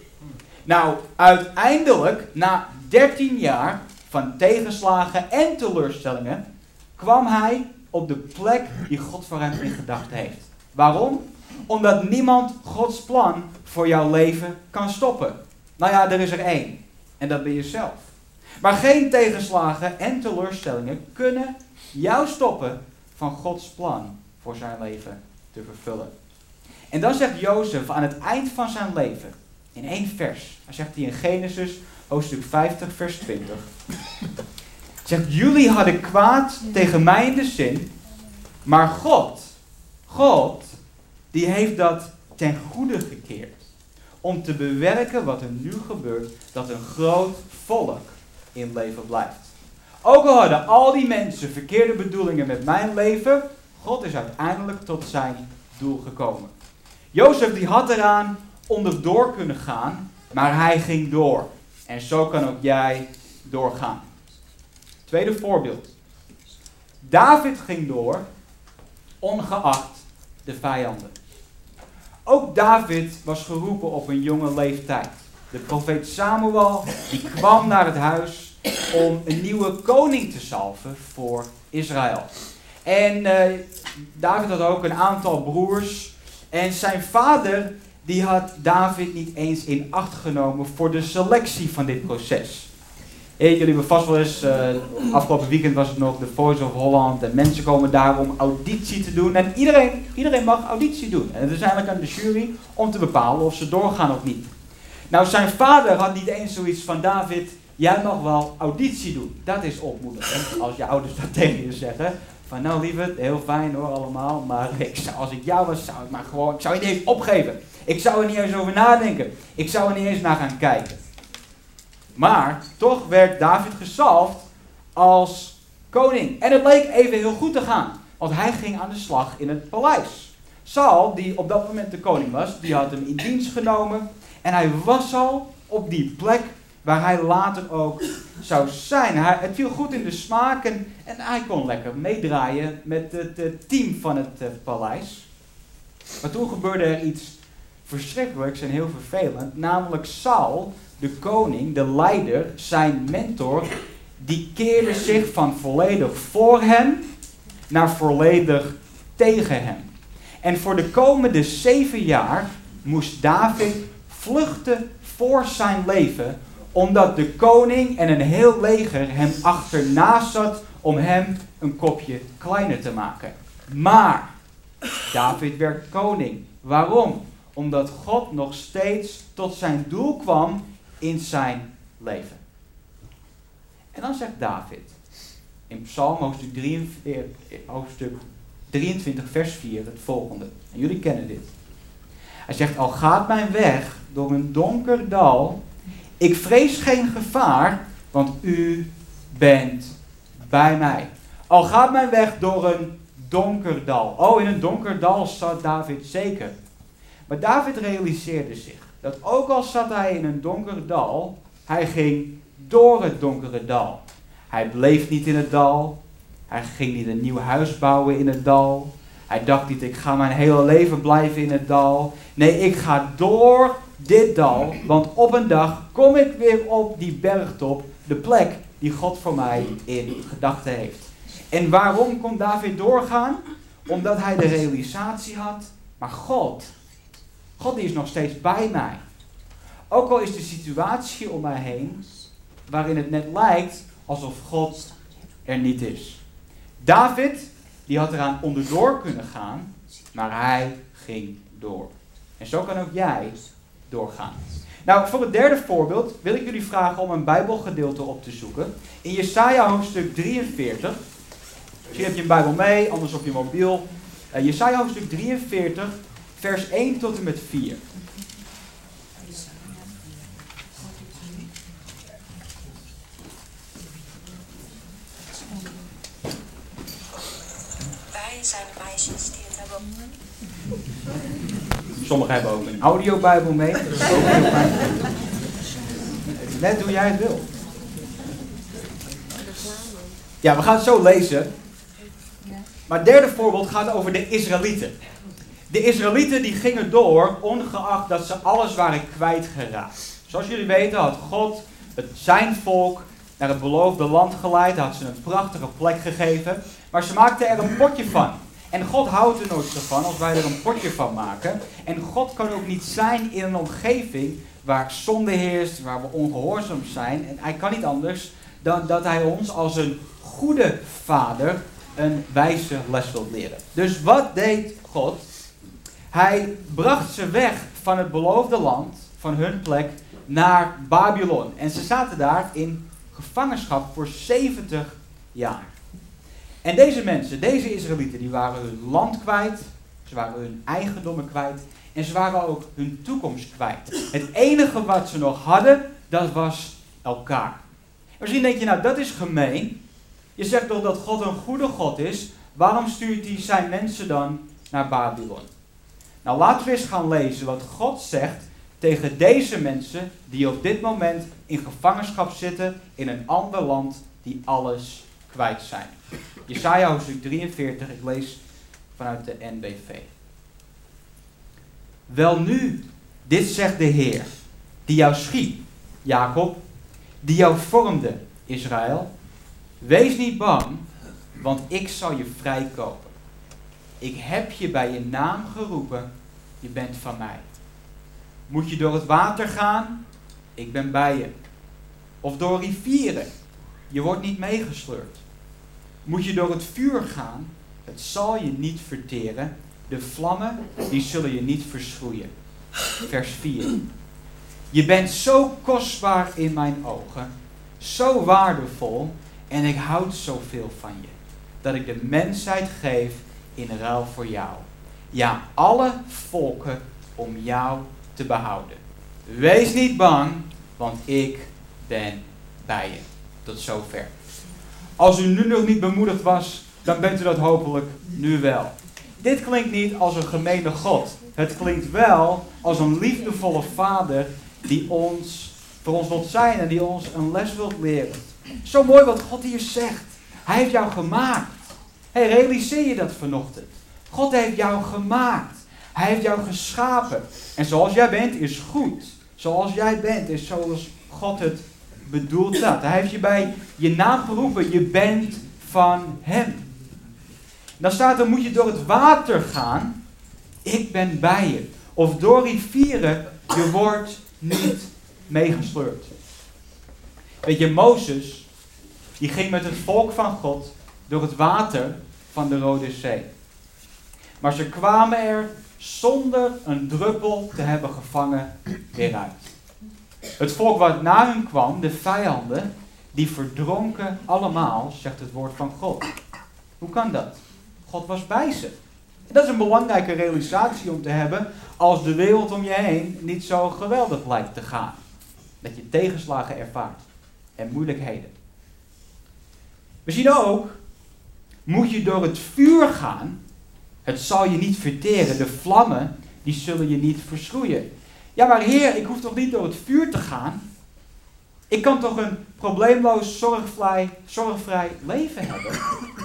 Nou, uiteindelijk, na dertien jaar van tegenslagen en teleurstellingen, kwam hij op de plek die God voor hem in gedachten heeft. Waarom? Omdat niemand Gods plan voor jouw leven kan stoppen. Nou ja, er is er één. En dat ben je zelf. Maar geen tegenslagen en teleurstellingen kunnen jou stoppen van Gods plan voor zijn leven te vervullen. En dan zegt Jozef aan het eind van zijn leven, in één vers, hij zegt hij in Genesis hoofdstuk vijftig vers twintig. Zegt, jullie hadden kwaad tegen mij in de zin, maar God, God, die heeft dat ten goede gekeerd. Om te bewerken wat er nu gebeurt, dat een groot volk in leven blijft. Ook al hadden al die mensen verkeerde bedoelingen met mijn leven, God is uiteindelijk tot zijn doel gekomen. Jozef die had eraan onderdoor kunnen gaan, maar hij ging door. En zo kan ook jij doorgaan. Tweede voorbeeld. David ging door, ongeacht de vijanden. Ook David was geroepen op een jonge leeftijd. De profeet Samuel die kwam naar het huis om een nieuwe koning te salven voor Israël. En uh, David had ook een aantal broers. En zijn vader die had David niet eens in acht genomen voor de selectie van dit proces. Hey, jullie hebben vast wel eens, uh, afgelopen weekend was het nog de Voice of Holland. En mensen komen daar om auditie te doen. En iedereen, iedereen mag auditie doen. En het is eigenlijk aan de jury om te bepalen of ze doorgaan of niet. Nou, zijn vader had niet eens zoiets van: David, jij mag wel auditie doen. Dat is ontmoedigend als je ouders dat tegen je zeggen. Van nou lieverd, heel fijn hoor allemaal. Maar ik zou, als ik jou was, zou ik maar gewoon, ik zou je niet eens opgeven. Ik zou er niet eens over nadenken. Ik zou er niet eens naar gaan kijken. Maar toch werd David gezalfd als koning. En het leek even heel goed te gaan. Want hij ging aan de slag in het paleis. Saul, die op dat moment de koning was, die had hem in dienst genomen. En hij was al op die plek waar hij later ook zou zijn. Hij, het viel goed in de smaak en, en hij kon lekker meedraaien met het, het team van het uh, paleis. Maar toen gebeurde er iets verschrikkelijks en heel vervelend. Namelijk Saul, de koning, de leider, zijn mentor, die keerde zich van volledig voor hem naar volledig tegen hem. En voor de komende zeven jaar moest David vluchten voor zijn leven, omdat de koning en een heel leger hem achterna zat om hem een kopje kleiner te maken. Maar David werd koning. Waarom? Omdat God nog steeds tot zijn doel kwam in zijn leven. En dan zegt David in Psalm hoofdstuk drieënveertig, hoofdstuk drieëntwintig vers vier het volgende. En jullie kennen dit. Hij zegt: al gaat mijn weg door een donker dal, ik vrees geen gevaar, want u bent bij mij. Al gaat mijn weg door een donker dal. Oh, in een donker dal zat David zeker. Maar David realiseerde zich dat ook al zat hij in een donker dal, hij ging door het donkere dal. Hij bleef niet in het dal. Hij ging niet een nieuw huis bouwen in het dal. Hij dacht niet: ik ga mijn hele leven blijven in het dal. Nee, ik ga door dit dal, want op een dag kom ik weer op die bergtop, de plek die God voor mij in gedachten heeft. En waarom kon David doorgaan? Omdat hij de realisatie had: maar God, God die is nog steeds bij mij. Ook al is de situatie om mij heen, waarin het net lijkt alsof God er niet is. David, die had eraan onderdoor kunnen gaan, maar hij ging door. En zo kan ook jij doorgaan. Nou, voor het derde voorbeeld wil ik jullie vragen om een Bijbelgedeelte op te zoeken. In Jesaja hoofdstuk drieënveertig. Misschien heb je een Bijbel mee, anders op je mobiel. Uh, Jesaja hoofdstuk drieënveertig, vers één tot en met vier. Wij zijn de meisjes die het hebben. Sommigen hebben ook een audiobijbel mee. Dat is ook heel fijn. Net hoe jij het wil. Ja, we gaan het zo lezen. Maar het derde voorbeeld gaat over de Israëlieten. De Israëlieten die gingen door, ongeacht dat ze alles waren kwijtgeraakt. Zoals jullie weten had God het, zijn volk naar het beloofde land geleid. Had ze een prachtige plek gegeven. Maar ze maakten er een potje van. En God houdt er nooit zo van als wij er een potje van maken. En God kan ook niet zijn in een omgeving waar zonde heerst, waar we ongehoorzaam zijn. En hij kan niet anders dan dat hij ons als een goede vader een wijze les wil leren. Dus wat deed God? Hij bracht ze weg van het beloofde land, van hun plek, naar Babylon. En ze zaten daar in gevangenschap voor zeventig jaar. En deze mensen, deze Israëlieten, die waren hun land kwijt, ze waren hun eigendommen kwijt en ze waren ook hun toekomst kwijt. Het enige wat ze nog hadden, dat was elkaar. En misschien denk je, nou dat is gemeen. Je zegt toch dat God een goede God is, waarom stuurt hij zijn mensen dan naar Babylon? Nou, laten we eens gaan lezen wat God zegt tegen deze mensen die op dit moment in gevangenschap zitten in een ander land die alles kwijt zijn. Jesaja hoofdstuk drieënveertig, ik lees vanuit de N B V. Welnu, dit zegt de Heer, die jou schiep, Jacob, die jou vormde, Israël. Wees niet bang, want ik zal je vrijkopen. Ik heb je bij je naam geroepen, je bent van mij. Moet je door het water gaan? Ik ben bij je. Of door rivieren? Je wordt niet meegesleurd. Moet je door het vuur gaan? Het zal je niet verteren. De vlammen, die zullen je niet verschroeien. Vers vier. Je bent zo kostbaar in mijn ogen, zo waardevol, en ik houd zoveel van je, dat ik de mensheid geef in ruil voor jou. Ja, alle volken om jou te behouden. Wees niet bang, want ik ben bij je. Tot zover. Als u nu nog niet bemoedigd was, dan bent u dat hopelijk nu wel. Dit klinkt niet als een gemene God. Het klinkt wel als een liefdevolle vader die ons voor ons wilt zijn en die ons een les wilt leren. Zo mooi wat God hier zegt. Hij heeft jou gemaakt. Hey, realiseer je dat vanochtend? God heeft jou gemaakt. Hij heeft jou geschapen. En zoals jij bent is goed. Zoals jij bent is zoals God het bedoeld had. Hij heeft je bij je naam geroepen. Je bent van hem. Dan staat er, moet je door het water gaan. Ik ben bij je. Of door rivieren. Je wordt niet meegesleurd. Weet je, Mozes, die ging met het volk van God door het water van de Rode Zee. Maar ze kwamen er zonder een druppel te hebben gevangen weer uit. Het volk wat na hun kwam, de vijanden, die verdronken allemaal, zegt het woord van God. Hoe kan dat? God was bij ze. En dat is een belangrijke realisatie om te hebben als de wereld om je heen niet zo geweldig lijkt te gaan. Dat je tegenslagen ervaart en moeilijkheden. We zien ook, moet je door het vuur gaan, het zal je niet verteren. De vlammen, die zullen je niet verschroeien. Ja, maar Heer, ik hoef toch niet door het vuur te gaan? Ik kan toch een probleemloos, zorgvrij, zorgvrij leven hebben?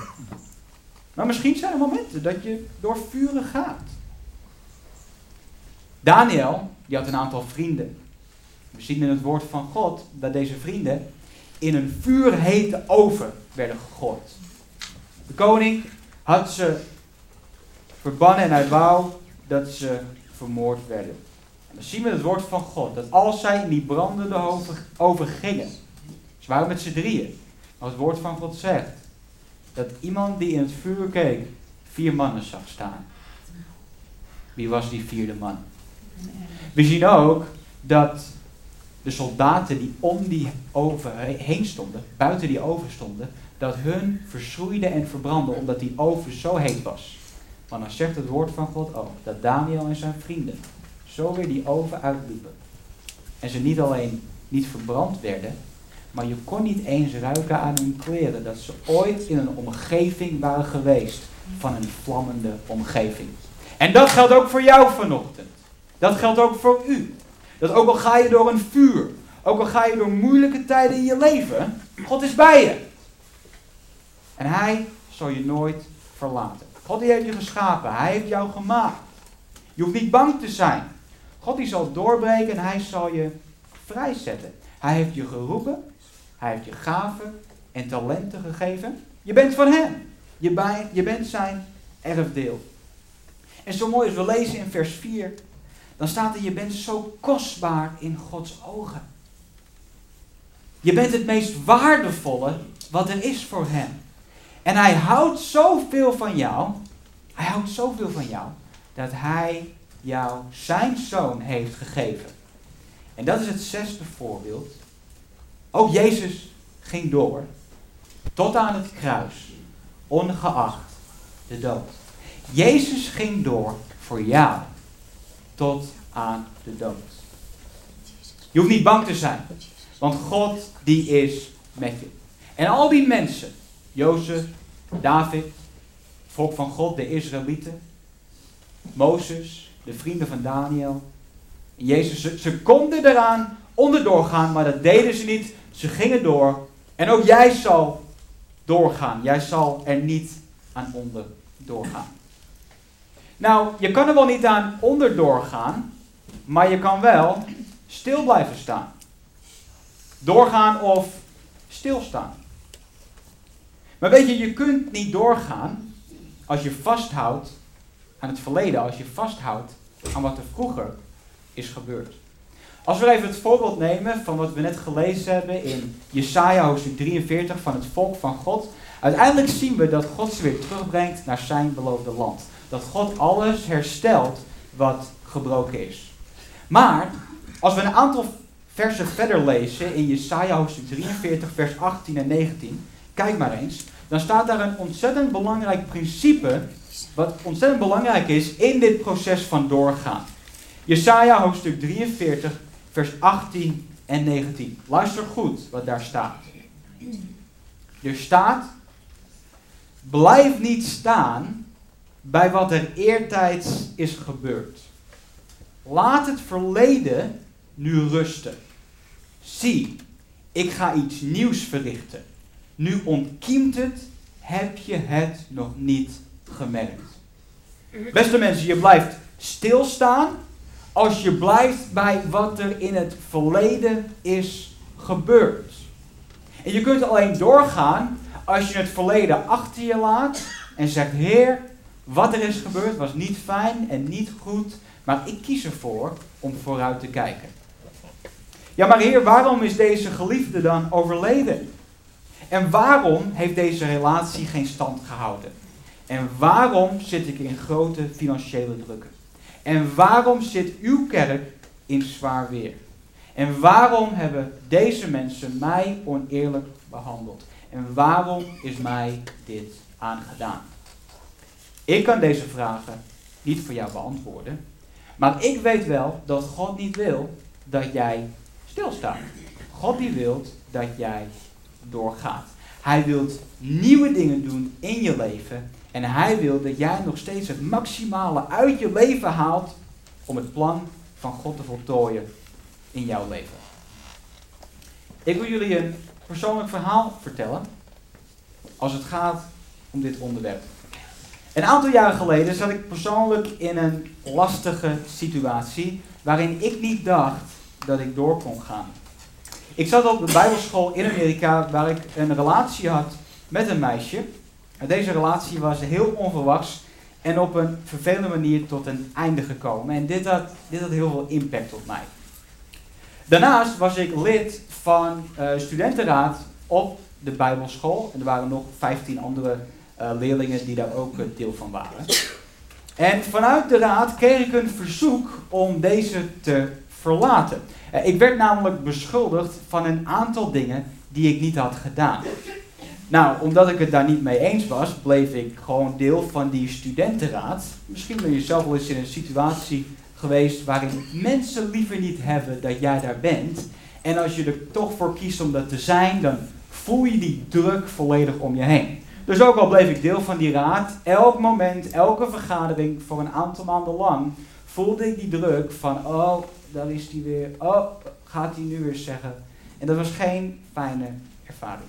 Maar misschien zijn er momenten dat je door vuren gaat. Daniel, die had een aantal vrienden. We zien in het woord van God dat deze vrienden in een vuurhete oven werden gegooid. De koning had ze verbannen en hij wou dat ze vermoord werden. En dan zien we het woord van God, dat als zij in die brandende oven, oven gingen, ze waren met z'n drieën, maar het woord van God zegt, dat iemand die in het vuur keek, vier mannen zag staan. Wie was die vierde man? We zien ook dat de soldaten die om die oven heen stonden, buiten die oven stonden, dat hun verschroeide en verbrandde, omdat die oven zo heet was. Maar dan zegt het woord van God ook, dat Daniel en zijn vrienden zo weer die oven uitliepen. En ze niet alleen niet verbrand werden, maar je kon niet eens ruiken aan hun kleren dat ze ooit in een omgeving waren geweest van een vlammende omgeving. En dat geldt ook voor jou vanochtend. Dat geldt ook voor u. Dat ook al ga je door een vuur, ook al ga je door moeilijke tijden in je leven, God is bij je. En hij zal je nooit verlaten. God die heeft je geschapen, hij heeft jou gemaakt. Je hoeft niet bang te zijn. God die zal doorbreken en hij zal je vrijzetten. Hij heeft je geroepen, hij heeft je gaven en talenten gegeven. Je bent van hem. Je, bij, je bent zijn erfdeel. En zo mooi is, we lezen in vers vier, dan staat er, je bent zo kostbaar in Gods ogen. Je bent het meest waardevolle wat er is voor hem. En hij houdt zoveel van jou, hij houdt zoveel van jou, dat hij jou zijn zoon heeft gegeven. En dat is het zesde voorbeeld. Ook Jezus ging door, tot aan het kruis, ongeacht de dood. Jezus ging door voor jou, tot aan de dood. Je hoeft niet bang te zijn, want God die is met je. En al die mensen, Jozef, David, volk van God, de Israëlieten, Mozes, de vrienden van Daniel, Jezus, ze, ze konden eraan onderdoor gaan, maar dat deden ze niet. Ze gingen door. En ook jij zal doorgaan. Jij zal er niet aan onder doorgaan. Nou, je kan er wel niet aan onder doorgaan, maar je kan wel stil blijven staan. Doorgaan of stilstaan. Maar weet je, je kunt niet doorgaan als je vasthoudt aan het verleden, als je vasthoudt aan wat er vroeger is gebeurd. Als we even het voorbeeld nemen van wat we net gelezen hebben in Jesaja hoofdstuk drieënveertig van het volk van God. Uiteindelijk zien we dat God ze weer terugbrengt naar zijn beloofde land. Dat God alles herstelt wat gebroken is. Maar als we een aantal versen verder lezen in Jesaja hoofdstuk drieënveertig vers achttien en negentien. Kijk maar eens. Dan staat daar een ontzettend belangrijk principe. Wat ontzettend belangrijk is in dit proces van doorgaan. Jesaja hoofdstuk drieënveertig vers achttien en negentien. Luister goed wat daar staat. Er staat: blijf niet staan bij wat er eertijds is gebeurd. Laat het verleden nu rusten. Zie, ik ga iets nieuws verrichten. Nu ontkiemt het, heb je het nog niet gemerkt. Beste mensen, je blijft stilstaan als je blijft bij wat er in het verleden is gebeurd. En je kunt alleen doorgaan als je het verleden achter je laat en zegt: Heer, wat er is gebeurd was niet fijn en niet goed, maar ik kies ervoor om vooruit te kijken. Ja, maar Heer, waarom is deze geliefde dan overleden? En waarom heeft deze relatie geen stand gehouden? En waarom zit ik in grote financiële drukken? En waarom zit uw kerk in zwaar weer? En waarom hebben deze mensen mij oneerlijk behandeld? En waarom is mij dit aangedaan? Ik kan deze vragen niet voor jou beantwoorden. Maar ik weet wel dat God niet wil dat jij stilstaat. God die wil dat jij doorgaat. Hij wil nieuwe dingen doen in je leven. En hij wil dat jij nog steeds het maximale uit je leven haalt om het plan van God te voltooien in jouw leven. Ik wil jullie een persoonlijk verhaal vertellen als het gaat om dit onderwerp. Een aantal jaren geleden zat ik persoonlijk in een lastige situatie waarin ik niet dacht dat ik door kon gaan. Ik zat op een bijbelschool in Amerika waar ik een relatie had met een meisje. En deze relatie was heel onverwachts en op een vervelende manier tot een einde gekomen. En dit had, dit had heel veel impact op mij. Daarnaast was ik lid van uh, studentenraad op de bijbelschool. En er waren nog vijftien andere uh, leerlingen die daar ook uh, deel van waren. En vanuit de raad kreeg ik een verzoek om deze te verlaten. Uh, ik werd namelijk beschuldigd van een aantal dingen die ik niet had gedaan. Nou, omdat ik het daar niet mee eens was, bleef ik gewoon deel van die studentenraad. Misschien ben je zelf wel eens in een situatie geweest waarin mensen liever niet hebben dat jij daar bent. En als je er toch voor kiest om dat te zijn, dan voel je die druk volledig om je heen. Dus ook al bleef ik deel van die raad, elk moment, elke vergadering voor een aantal maanden lang, voelde ik die druk van: oh, daar is die weer, oh, gaat hij nu weer zeggen. En dat was geen fijne ervaring.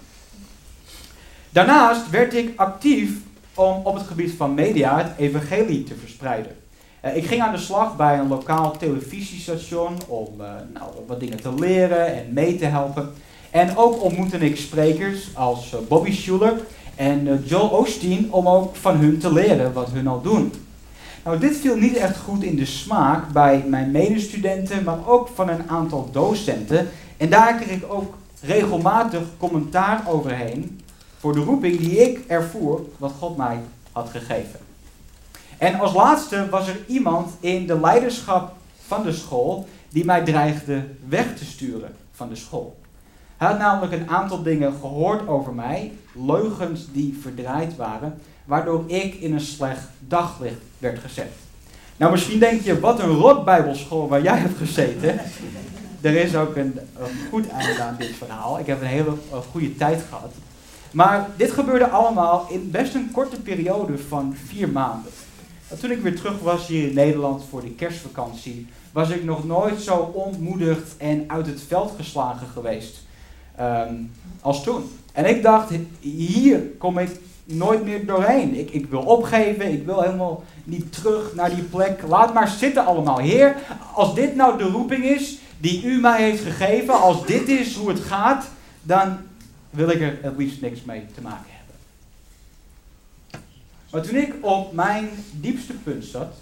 Daarnaast werd ik actief om op het gebied van media het evangelie te verspreiden. Uh, ik ging aan de slag bij een lokaal televisiestation om uh, nou, wat dingen te leren en mee te helpen. En ook ontmoette ik sprekers als uh, Bobby Schuller en uh, Joel Osteen om ook van hun te leren wat hun al doen. Nou, dit viel niet echt goed in de smaak bij mijn medestudenten, maar ook van een aantal docenten. En daar kreeg ik ook regelmatig commentaar overheen voor de roeping die ik ervoer wat God mij had gegeven. En als laatste was er iemand in de leiderschap van de school die mij dreigde weg te sturen van de school. Hij had namelijk een aantal dingen gehoord over mij, leugens die verdraaid waren, waardoor ik in een slecht daglicht werd gezet. Nou, misschien denk je, wat een rot bijbelschool waar jij hebt gezeten. Er is ook een, een goed einde aan dit verhaal. Ik heb een hele uh, goede tijd gehad. Maar dit gebeurde allemaal in best een korte periode van vier maanden. En toen ik weer terug was hier in Nederland voor de kerstvakantie, was ik nog nooit zo ontmoedigd en uit het veld geslagen geweest. um, als toen. En ik dacht, hier kom ik nooit meer doorheen. Ik, ik wil opgeven, ik wil helemaal niet terug naar die plek. Laat maar zitten allemaal. Heer, als dit nou de roeping is die u mij heeft gegeven, als dit is hoe het gaat, dan wil ik er het liefst niks mee te maken hebben. Maar toen ik op mijn diepste punt zat,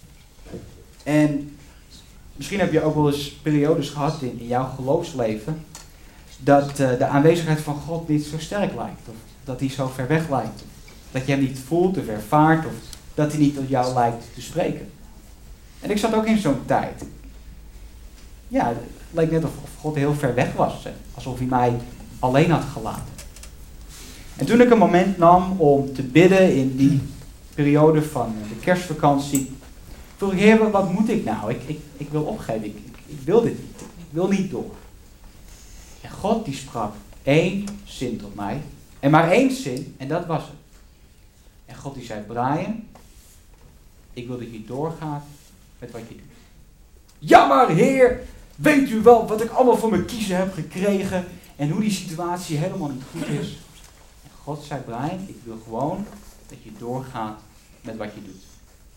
en misschien heb je ook wel eens periodes gehad in, in jouw geloofsleven, dat uh, de aanwezigheid van God niet zo sterk lijkt, of dat hij zo ver weg lijkt. Dat je hem niet voelt of ervaart, of dat hij niet tot jou lijkt te spreken. En ik zat ook in zo'n tijd. Ja, het leek net of God heel ver weg was, alsof hij mij alleen had gelaten. En toen ik een moment nam om te bidden in die periode van de kerstvakantie, vroeg ik, Heer, wat moet ik nou? Ik, ik, ik wil opgeven, ik, ik, ik wil dit niet, ik wil niet door. En God die sprak één zin tot mij, en maar één zin, en dat was het. En God die zei, Brian, ik wil dat je doorgaat met wat je doet. Ja maar Heer, weet u wel wat ik allemaal voor mijn kiezen heb gekregen en hoe die situatie helemaal niet goed is. En God zei, Brian, ik wil gewoon dat je doorgaat met wat je doet.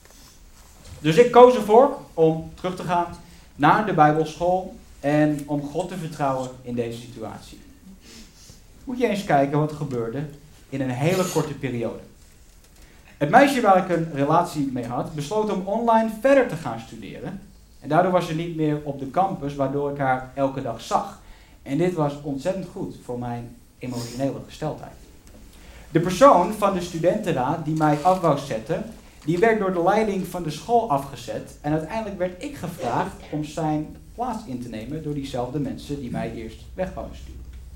Dus ik koos ervoor om terug te gaan naar de Bijbelschool en om God te vertrouwen in deze situatie. Moet je eens kijken wat er gebeurde in een hele korte periode. Het meisje waar ik een relatie mee had, besloot om online verder te gaan studeren. En daardoor was ze niet meer op de campus, waardoor ik haar elke dag zag. En dit was ontzettend goed voor mijn emotionele gesteldheid. De persoon van de studentenraad die mij af wou zetten, die werd door de leiding van de school afgezet. En uiteindelijk werd ik gevraagd om zijn plaats in te nemen door diezelfde mensen die mij eerst weg wouden sturen.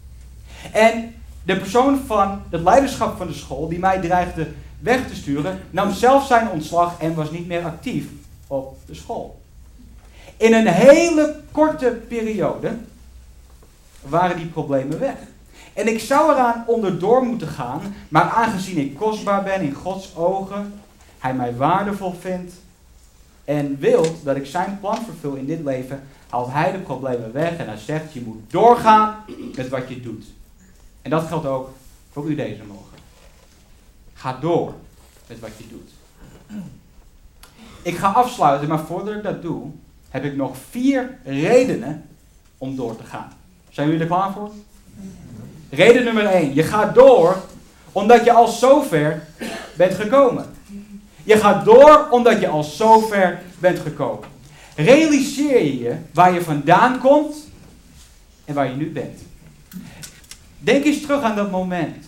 En de persoon van het leiderschap van de school die mij dreigde weg te sturen, nam zelf zijn ontslag en was niet meer actief op de school. In een hele korte periode waren die problemen weg. En ik zou eraan onderdoor moeten gaan, maar aangezien ik kostbaar ben in Gods ogen, hij mij waardevol vindt en wil dat ik zijn plan vervul in dit leven, haalt hij de problemen weg en hij zegt, je moet doorgaan met wat je doet. En dat geldt ook voor u deze morgen. Ga door met wat je doet. Ik ga afsluiten, maar voordat ik dat doe, heb ik nog vier redenen om door te gaan. Zijn jullie er klaar voor? Reden nummer één. Je gaat door omdat je al zover bent gekomen. Je gaat door omdat je al zover bent gekomen. Realiseer je je waar je vandaan komt en waar je nu bent. Denk eens terug aan dat moment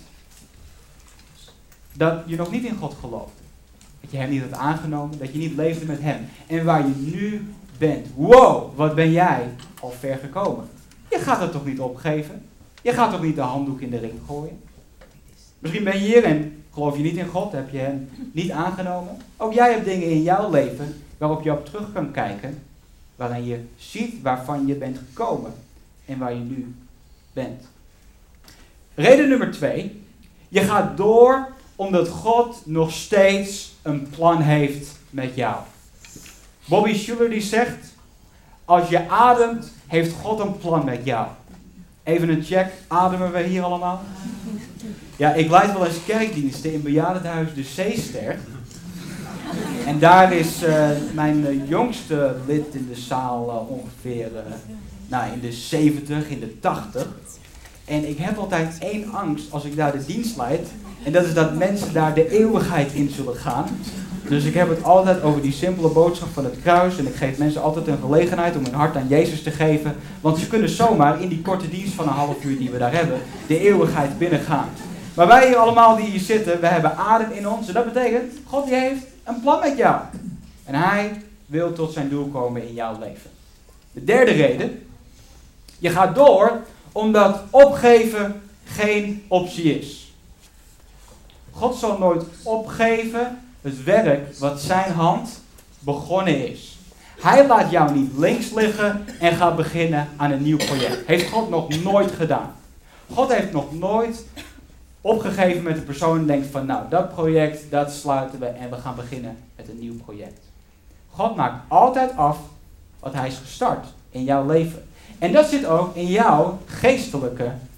dat je nog niet in God geloofde. Dat je hem niet had aangenomen, dat je niet leefde met hem. En waar je nu bent. Wow, wat ben jij al ver gekomen. Je gaat het toch niet opgeven? Je gaat toch niet de handdoek in de ring gooien? Misschien ben je hier en geloof je niet in God, heb je hem niet aangenomen. Ook jij hebt dingen in jouw leven waarop je op terug kan kijken. Waarin je ziet waarvan je bent gekomen en waar je nu bent. Reden nummer twee. Je gaat door omdat God nog steeds een plan heeft met jou. Bobby Schuller die zegt, als je ademt, heeft God een plan met jou. Even een check, ademen we hier allemaal? Ja, ik leid wel eens kerkdiensten in bejaardenhuis De Zeester. En daar is uh, mijn uh, jongste lid in de zaal uh, ongeveer uh, nou, in de zeventig, in de tachtig. En ik heb altijd één angst als ik daar de dienst leid. En dat is dat mensen daar de eeuwigheid in zullen gaan. Dus ik heb het altijd over die simpele boodschap van het kruis. En ik geef mensen altijd een gelegenheid om hun hart aan Jezus te geven. Want ze kunnen zomaar in die korte dienst van een half uur die we daar hebben, de eeuwigheid binnengaan. Maar wij hier allemaal die hier zitten, we hebben adem in ons. En dat betekent, God die heeft een plan met jou. En hij wil tot zijn doel komen in jouw leven. De derde reden. Je gaat door omdat opgeven geen optie is. God zal nooit opgeven het werk wat zijn hand begonnen is. Hij laat jou niet links liggen en gaat beginnen aan een nieuw project. Heeft God nog nooit gedaan. God heeft nog nooit opgegeven met de persoon en denkt van nou, dat project, dat sluiten we en we gaan beginnen met een nieuw project. God maakt altijd af wat hij is gestart in jouw leven. En dat zit ook in jouw geestelijke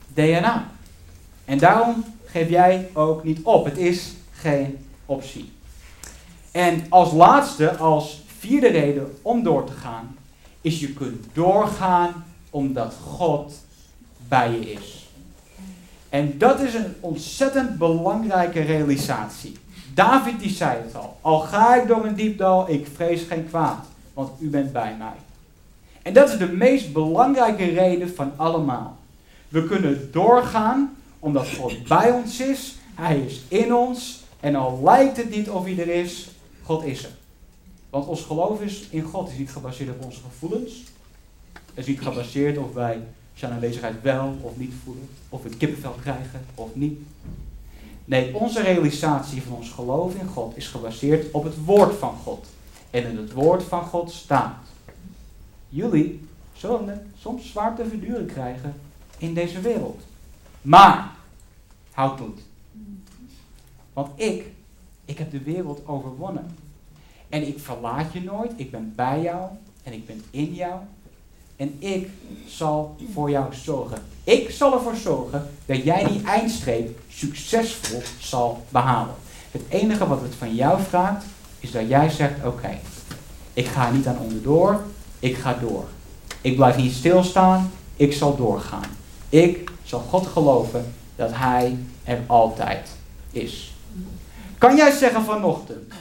D N A. En daarom geef jij ook niet op. Het is geen optie. En als laatste, als vierde reden om door te gaan, is je kunt doorgaan omdat God bij je is. En dat is een ontzettend belangrijke realisatie. David die zei het al. Al ga ik door een diep dal, ik vrees geen kwaad, want u bent bij mij. En dat is de meest belangrijke reden van allemaal. We kunnen doorgaan omdat God bij ons is. Hij is in ons. En al lijkt het niet of hij er is, God is er. Want ons geloof is in God is niet gebaseerd op onze gevoelens. Het is niet gebaseerd of wij zijn aanwezigheid wel of niet voelen. Of we het kippenvel krijgen of niet. Nee, onze realisatie van ons geloof in God is gebaseerd op het woord van God. En in het woord van God staat: jullie zullen soms zwaar te verduren krijgen in deze wereld. Maar, houd moed. Want ik, ik heb de wereld overwonnen. En ik verlaat je nooit, ik ben bij jou en ik ben in jou. En ik zal voor jou zorgen. Ik zal ervoor zorgen dat jij die eindstreep succesvol zal behalen. Het enige wat het van jou vraagt, is dat jij zegt: oké, okay, ik ga niet aan onderdoor, ik ga door. Ik blijf niet stilstaan, ik zal doorgaan. Ik zal God geloven dat Hij er altijd is. Kan jij zeggen vanochtend: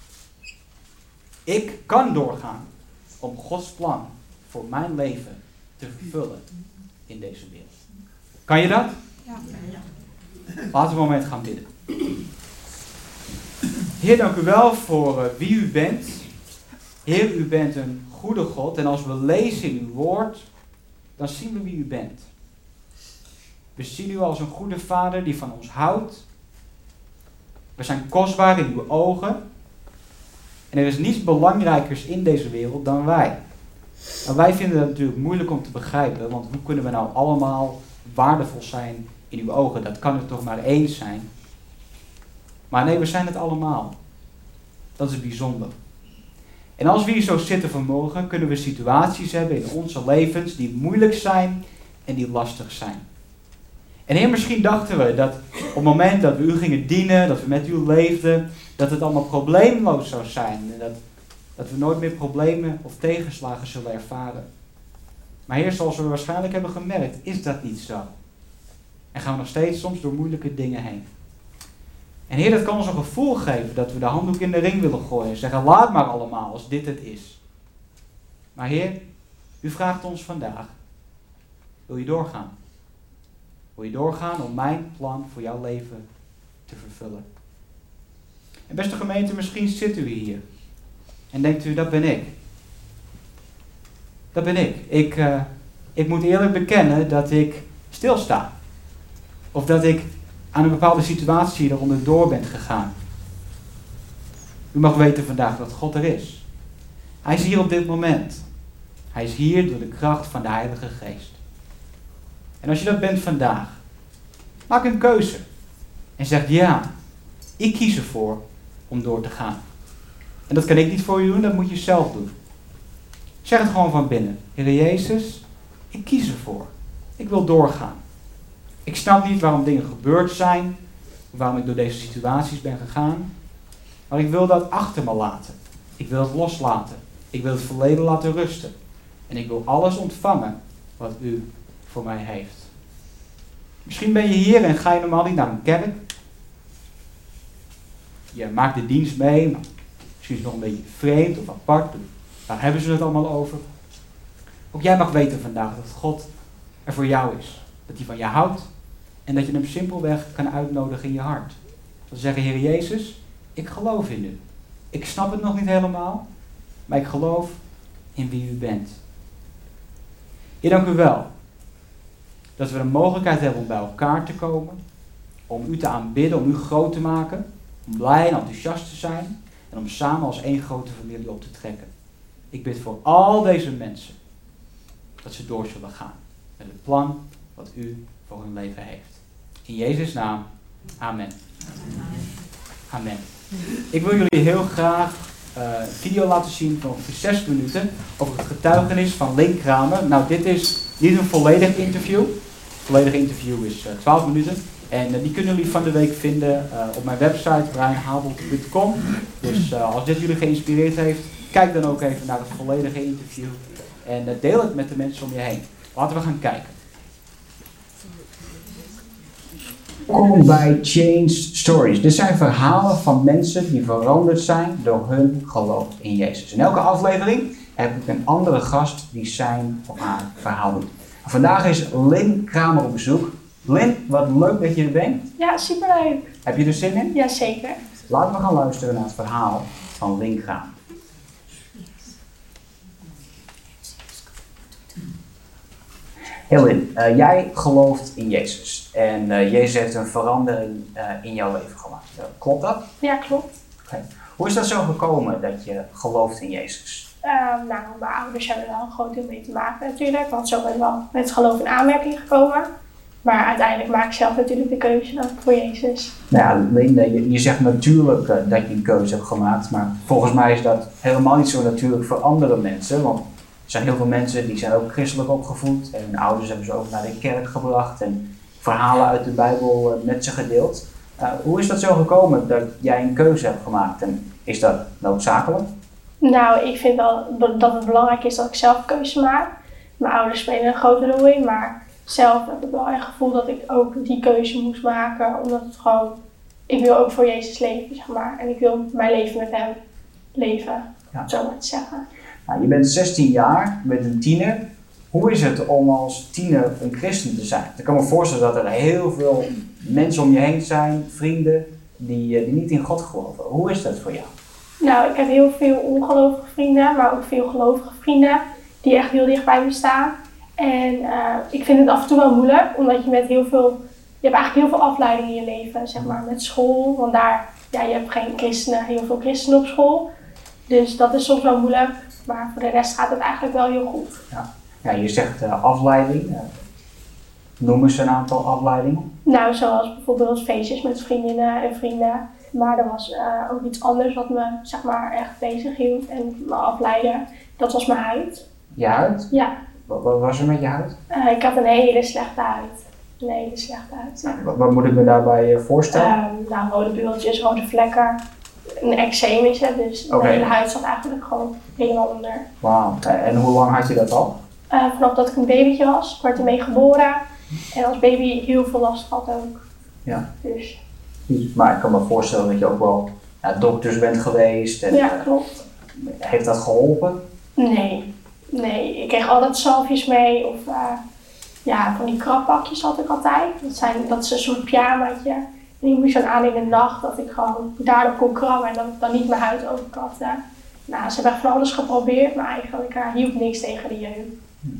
ik kan doorgaan om Gods plan voor mijn leven te vervullen in deze wereld? Kan je dat? Ja. Laten we een moment gaan bidden. Heer, dank u wel voor uh, wie u bent. Heer, u bent een goede God. En als we lezen in uw woord, dan zien we wie u bent. We zien u als een goede vader die van ons houdt. We zijn kostbaar in uw ogen. En er is niets belangrijkers in deze wereld dan wij. En wij vinden dat natuurlijk moeilijk om te begrijpen, want hoe kunnen we nou allemaal waardevol zijn in uw ogen? Dat kan er toch maar één zijn. Maar nee, we zijn het allemaal. Dat is bijzonder. En als we hier zo zitten vanmorgen, kunnen we situaties hebben in onze levens die moeilijk zijn en die lastig zijn. En Heer, misschien dachten we dat op het moment dat we u gingen dienen, dat we met u leefden, dat het allemaal probleemloos zou zijn. En dat, dat we nooit meer problemen of tegenslagen zullen ervaren. Maar Heer, zoals we waarschijnlijk hebben gemerkt, is dat niet zo. En gaan we nog steeds soms door moeilijke dingen heen. En Heer, dat kan ons een gevoel geven dat we de handdoek in de ring willen gooien. En zeggen: laat maar allemaal als dit het is. Maar Heer, u vraagt ons vandaag: wil je doorgaan? Wil je doorgaan om mijn plan voor jouw leven te vervullen? En beste gemeente, misschien zit u hier. En denkt u: dat ben ik. Dat ben ik. Ik, uh, ik moet eerlijk bekennen dat ik stilsta. Of dat ik aan een bepaalde situatie eronder door ben gegaan. U mag weten vandaag dat God er is. Hij is hier op dit moment. Hij is hier door de kracht van de Heilige Geest. En als je dat bent vandaag, maak een keuze. En zeg: ja, ik kies ervoor om door te gaan. En dat kan ik niet voor je doen, dat moet je zelf doen. Zeg het gewoon van binnen. Heer Jezus, ik kies ervoor. Ik wil doorgaan. Ik snap niet waarom dingen gebeurd zijn, waarom ik door deze situaties ben gegaan. Maar ik wil dat achter me laten. Ik wil het loslaten. Ik wil het verleden laten rusten. En ik wil alles ontvangen wat u voor mij heeft. Misschien ben je hier en ga je normaal niet naar een kerk. Je maakt de dienst mee, maar misschien is het nog een beetje vreemd of apart. Waar hebben ze het allemaal over? Ook jij mag weten vandaag dat God er voor jou is. Dat hij van je houdt en dat je hem simpelweg kan uitnodigen in je hart. Dat zeggen: Heer Jezus, ik geloof in u. Ik snap het nog niet helemaal, maar ik geloof in wie u bent. Heer, dank u wel dat we de mogelijkheid hebben om bij elkaar te komen, om u te aanbidden, om u groot te maken, om blij en enthousiast te zijn en om samen als één grote familie op te trekken. Ik bid voor al deze mensen dat ze door zullen gaan met het plan wat u voor hun leven heeft. In Jezus' naam, amen. Amen. Ik wil jullie heel graag uh, een video laten zien van ongeveer zes minuten over het getuigenis van Link Kramer. Nou, dit is niet een volledig interview. volledige interview is uh, twaalf minuten. En uh, die kunnen jullie van de week vinden uh, op mijn website brian habel punt com. Dus uh, als dit jullie geïnspireerd heeft, kijk dan ook even naar het volledige interview. En uh, deel het met de mensen om je heen. Laten we gaan kijken. Welkom bij Change Stories. Dit zijn verhalen van mensen die veranderd zijn door hun geloof in Jezus. In elke aflevering heb ik een andere gast die zijn of haar verhaal doet. Vandaag is Lynn Kramer op bezoek. Lynn, wat leuk dat je er bent. Ja, superleuk. Heb je er zin in? Jazeker. Laten we gaan luisteren naar het verhaal van Lynn Kramer. Hey Lynn, uh, jij gelooft in Jezus. En uh, Jezus heeft een verandering uh, in jouw leven gemaakt. Uh, klopt dat? Ja, klopt. Okay. Hoe is dat zo gekomen dat je gelooft in Jezus? Uh, nou, mijn ouders hebben er wel een groot deel mee te maken natuurlijk. Want zo ben ik wel met het geloof in aanmerking gekomen. Maar uiteindelijk maak ik zelf natuurlijk de keuze dan voor Jezus. Nou ja, Lynn, je, je zegt natuurlijk uh, dat je een keuze hebt gemaakt. Maar volgens mij is dat helemaal niet zo natuurlijk voor andere mensen. Want er zijn heel veel mensen die zijn ook christelijk opgevoed. En hun ouders hebben ze ook naar de kerk gebracht. En verhalen uit de Bijbel uh, met ze gedeeld. Uh, hoe is dat zo gekomen dat jij een keuze hebt gemaakt? En is dat noodzakelijk? Nou, ik vind wel dat het belangrijk is dat ik zelf keuze maak. Mijn ouders spelen een grote rol in, maar zelf heb ik wel echt het gevoel dat ik ook die keuze moest maken. Omdat het gewoon, ik wil ook voor Jezus leven, zeg maar. En ik wil mijn leven met hem leven, Ja. zo maar te zeggen. Nou, je bent zestien jaar, je bent een tiener. Hoe is het om als tiener een christen te zijn? Ik kan me voorstellen dat er heel veel mensen om je heen zijn, vrienden, die, die niet in God geloven. Hoe is dat voor jou? Nou, ik heb heel veel ongelovige vrienden, maar ook veel gelovige vrienden die echt heel dicht bij me staan. En uh, ik vind het af en toe wel moeilijk, omdat je met heel veel, je hebt eigenlijk heel veel afleiding in je leven, zeg maar, met school. Want daar, ja, je hebt geen christenen, heel veel christenen op school. Dus dat is soms wel moeilijk, maar voor de rest gaat het eigenlijk wel heel goed. Ja, ja je zegt uh, afleiding. Uh, noem eens een aantal afleidingen. Nou, zoals bijvoorbeeld feestjes met vriendinnen en vrienden. Maar er was uh, ook iets anders wat me, zeg maar, echt bezig hield en me afleidde. Dat was mijn huid. Je huid? Ja. Wat, wat was er met je huid? Uh, ik had een hele slechte huid. Een hele slechte huid. Ja. Wat, wat moet ik me daarbij uh, voorstellen? Um, nou, rode buurtjes, rode vlekken. Een eczeem is het, dus Okay. de hele huid zat eigenlijk gewoon helemaal onder. Wauw. En hoe lang had je dat al? Uh, vanaf dat ik een babytje was, ik werd ermee geboren. En als baby heel veel last had ook. Ja. Dus. Maar ik kan me voorstellen dat je ook wel naar dokters bent geweest. En, Ja, uh, klopt. heeft dat geholpen? Nee. Nee, ik kreeg altijd zalfjes mee of uh, ja, van die krabbakjes had ik altijd. Dat, zijn, dat is een soort pyjamaatje. En die moest je dan aan in de nacht, dat ik gewoon daardoor kon krabben en dat ik dan niet mijn huid overkatte. Nou, ze hebben echt van alles geprobeerd, maar eigenlijk uh, hielp niks tegen de jeuk.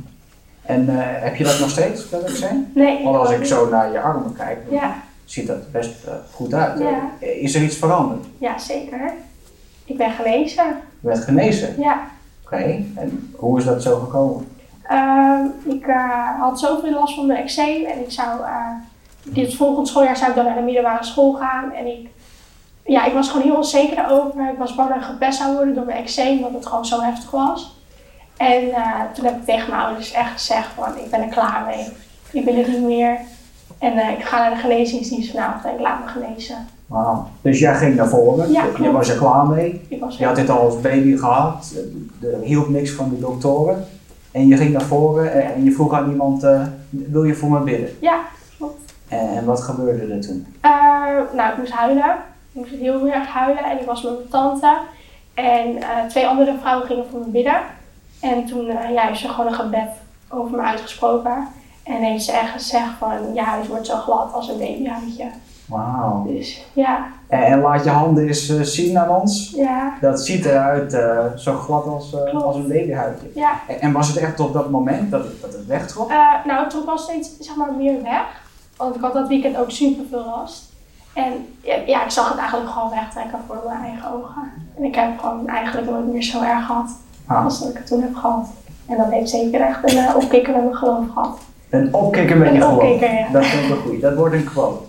En uh, heb je dat nog steeds, dat ik zei? Nee. Want als ik niet. zo naar je armen kijk, dan Ja. ziet dat best uh, goed uit. Ja. Is er iets veranderd? Ja, zeker. Ik ben genezen. Je bent genezen? Ja. Oké, okay. En hoe is dat zo gekomen? Uh, ik uh, had zoveel last van mijn eczeem en ik zou, uh, dit volgend schooljaar zou ik dan naar de middelbare school gaan. En ik, ja, ik was gewoon heel onzeker daarover. Ik was bang dat ik gepest zou worden door mijn eczeem, omdat het gewoon zo heftig was. En uh, toen heb ik tegen mijn ouders echt gezegd van, ik ben er klaar mee. Ik wil het niet meer. En uh, ik ga naar de genezingsdienst vanavond en ik laat me genezen. Wauw. Dus jij ging naar voren, Ja, je klopt. was er klaar mee. Ik was Je had dit al als baby gehad, er hielp niks van de doktoren. En je ging naar voren en, en je vroeg aan iemand, uh, wil je voor me bidden? Ja, klopt. En, en wat gebeurde er toen? Uh, nou, ik moest huilen. Ik moest heel erg huilen en ik was met mijn tante. En uh, twee andere vrouwen gingen voor me bidden. En toen uh, ja, is er gewoon een gebed over me uitgesproken. En heeft ze echt gezegd van, je huid wordt zo glad als een babyhuidje. Wauw. Dus ja. En, en laat je handen eens uh, zien aan ons. Ja. Dat ziet eruit uh, zo glad als, uh, Klopt. als een babyhuidje. Ja. En, en was het echt op dat moment dat het, dat het wegtrok? Uh, nou, het trok wel steeds, zeg maar, meer weg. Want ik had dat weekend ook super veel last. En ja, ja, ik zag het eigenlijk gewoon wegtrekken voor mijn eigen ogen. En ik heb gewoon eigenlijk nooit meer zo erg gehad Ah. als dat ik het toen heb gehad. En dat heeft zeker echt een uh, opkikker met mijn geloof gehad. Een opkikker met je Een geloof. opkikker, ja. Dat vind ik een goeie. Dat wordt een quote.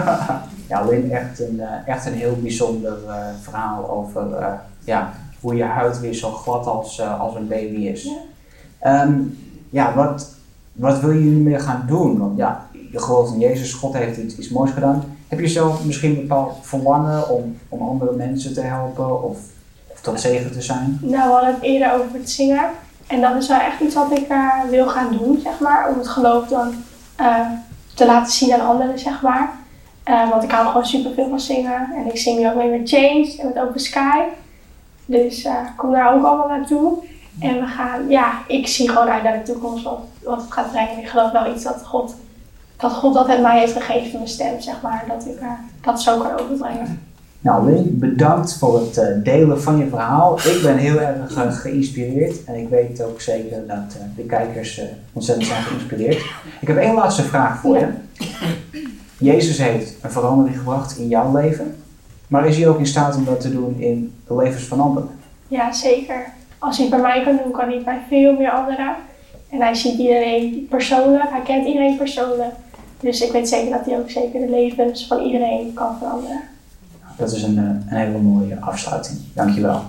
Ja, Lynn, echt een, uh, echt een heel bijzonder uh, verhaal over uh, ja, hoe je huid weer zo glad als, uh, als een baby is. Ja. Um, ja, wat, wat wil je hiermee gaan doen? Want ja, je gelooft in Jezus, God heeft iets, iets moois gedaan. Heb je zelf misschien een bepaald verlangen om, om andere mensen te helpen of, of tot zegen te zijn? Nou, we hadden het eerder over het zingen. En dat is wel echt iets wat ik uh, wil gaan doen, zeg maar. Om het geloof dan uh, te laten zien aan anderen, zeg maar. Uh, want ik hou gewoon superveel van zingen. En ik zing nu ook mee met James en met Open Sky. Dus uh, ik kom daar ook allemaal naartoe. En we gaan, ja, ik zie gewoon uit naar de toekomst wat, wat het gaat brengen. Ik geloof wel iets dat God dat, God dat het mij heeft gegeven, mijn stem, zeg maar. Dat ik uh, dat zo kan overbrengen. Nou, Lynn, bedankt voor het uh, delen van je verhaal. Ik ben heel erg uh, geïnspireerd. En ik weet ook zeker dat uh, de kijkers uh, ontzettend zijn geïnspireerd. Ik heb één laatste vraag voor Ja. je. Jezus heeft een verandering gebracht in jouw leven. Maar is hij ook in staat om dat te doen in de levens van anderen? Ja, zeker. Als hij het bij mij kan doen, kan hij het bij veel meer anderen. En hij ziet iedereen persoonlijk, hij kent iedereen persoonlijk. Dus ik weet zeker dat hij ook zeker de levens van iedereen kan veranderen. Dat is een, een hele mooie afsluiting. Dankjewel.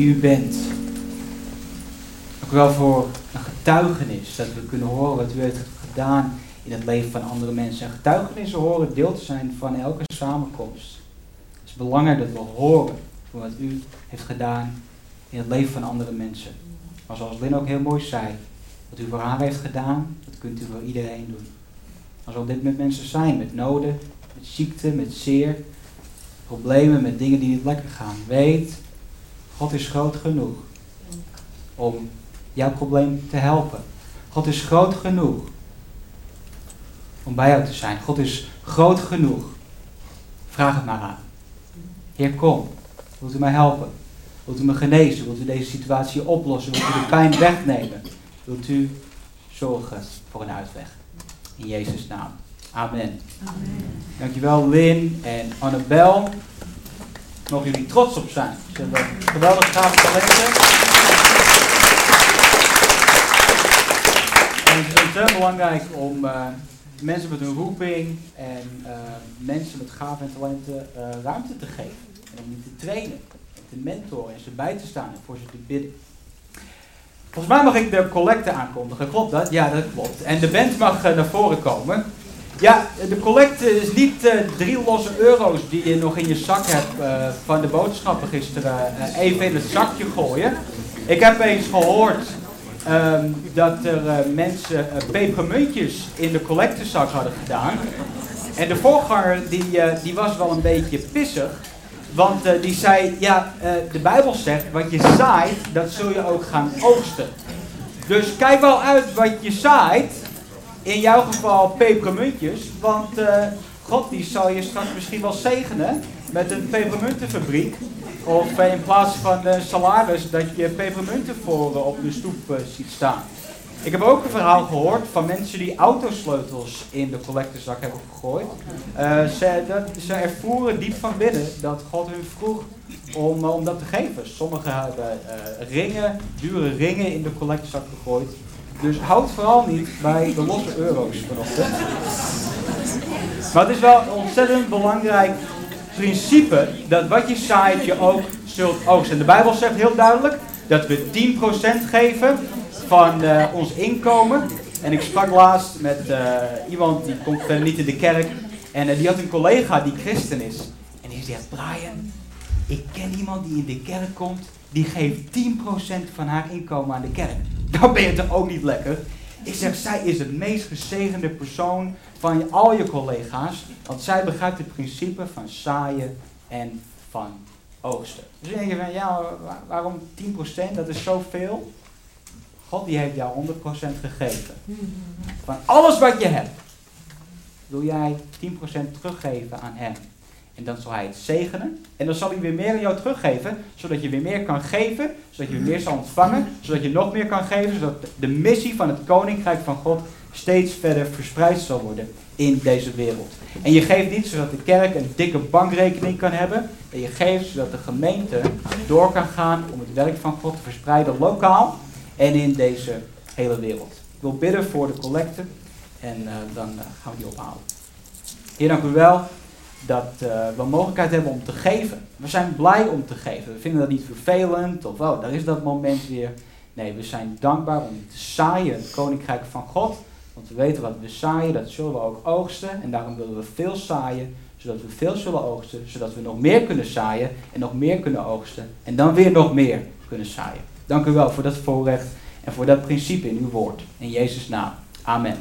wie u bent. Dank u wel voor een getuigenis, dat we kunnen horen wat u heeft gedaan in het leven van andere mensen. En getuigenissen horen deel te zijn van elke samenkomst. Het is belangrijk dat we horen van wat u heeft gedaan in het leven van andere mensen. Maar zoals Lynn ook heel mooi zei, wat u voor haar heeft gedaan, dat kunt u voor iedereen doen. Als we op dit moment mensen zijn met noden, met ziekte, met zeer, problemen, met dingen die niet lekker gaan. Weet, God is groot genoeg om jouw probleem te helpen. God is groot genoeg om bij jou te zijn. God is groot genoeg. Vraag het maar aan. Heer, kom. Wilt u mij helpen? Wilt u me genezen? Wilt u deze situatie oplossen? Wilt u de pijn wegnemen? Wilt u zorgen voor een uitweg? In Jezus' naam. Amen. Amen. Dankjewel Lynn en Annabel. Mogen jullie trots op zijn. Ze hebben geweldig gave talenten. En het is heel belangrijk om uh, mensen met een roeping en uh, mensen met gave en talenten uh, ruimte te geven. En om die te trainen, en te mentoren en ze bij te staan en voor ze te bidden. Volgens mij mag ik de collecte aankondigen. Klopt dat? Ja, dat klopt. En de band mag uh, naar voren komen. Ja, de collecte is niet uh, drie losse euro's die je nog in je zak hebt uh, van de boodschappen gisteren uh, even in het zakje gooien. Ik heb eens gehoord um, dat er uh, mensen uh, pepermuntjes in de collectezak hadden gedaan. En de voorganger die, uh, die was wel een beetje pissig. Want uh, die zei, ja, uh, de Bijbel zegt, wat je zaait, dat zul je ook gaan oogsten. Dus kijk wel uit wat je zaait. In jouw geval pepermuntjes, want uh, God die zal je straks misschien wel zegenen met een pepermuntenfabriek. Of uh, in plaats van uh, salaris dat je pepermunten voor uh, op de stoep uh, ziet staan. Ik heb ook een verhaal gehoord van mensen die autosleutels in de collectezak hebben gegooid. Uh, ze, dat, ze ervoeren diep van binnen dat God hun vroeg om, uh, om dat te geven. Sommigen hebben uh, ringen, dure ringen in de collectezak gegooid. Dus houd vooral niet bij de losse euro's vanochtend. Maar het is wel een ontzettend belangrijk principe dat wat je zaait je ook zult oogsten. De Bijbel zegt heel duidelijk dat we tien procent geven van uh, ons inkomen. En ik sprak laatst met uh, iemand die komt verder niet in de kerk. En uh, die had een collega die christen is. En die zegt, Brian, ik ken iemand die in de kerk komt. Die geeft tien procent van haar inkomen aan de kerk. Dan ben je toch ook niet lekker? Ik zeg, zij is het meest gezegende persoon van je, al je collega's. Want zij begrijpt het principe van zaaien en van oogsten. Dus dan denk je van, ja, waarom tien procent? Dat is zoveel. God die heeft jou honderd procent gegeven. Van alles wat je hebt, wil jij tien procent teruggeven aan hem. En dan zal hij het zegenen. En dan zal hij weer meer aan jou teruggeven. Zodat je weer meer kan geven. Zodat je weer meer zal ontvangen. Zodat je nog meer kan geven. Zodat de missie van het koninkrijk van God steeds verder verspreid zal worden in deze wereld. En je geeft niet zodat de kerk een dikke bankrekening kan hebben. En je geeft zodat de gemeente door kan gaan om het werk van God te verspreiden lokaal en in deze hele wereld. Ik wil bidden voor de collecte. En uh, dan uh, gaan we die ophalen. Heer, dank u wel dat uh, we een mogelijkheid hebben om te geven. We zijn blij om te geven. We vinden dat niet vervelend of oh, daar is dat moment weer. Nee, we zijn dankbaar om te zaaien het koninkrijk van God. Want we weten wat we zaaien, dat zullen we ook oogsten. En daarom willen we veel zaaien, zodat we veel zullen oogsten. Zodat we nog meer kunnen zaaien en nog meer kunnen oogsten. En dan weer nog meer kunnen zaaien. Dank u wel voor dat voorrecht en voor dat principe in uw woord. In Jezus' naam. Amen.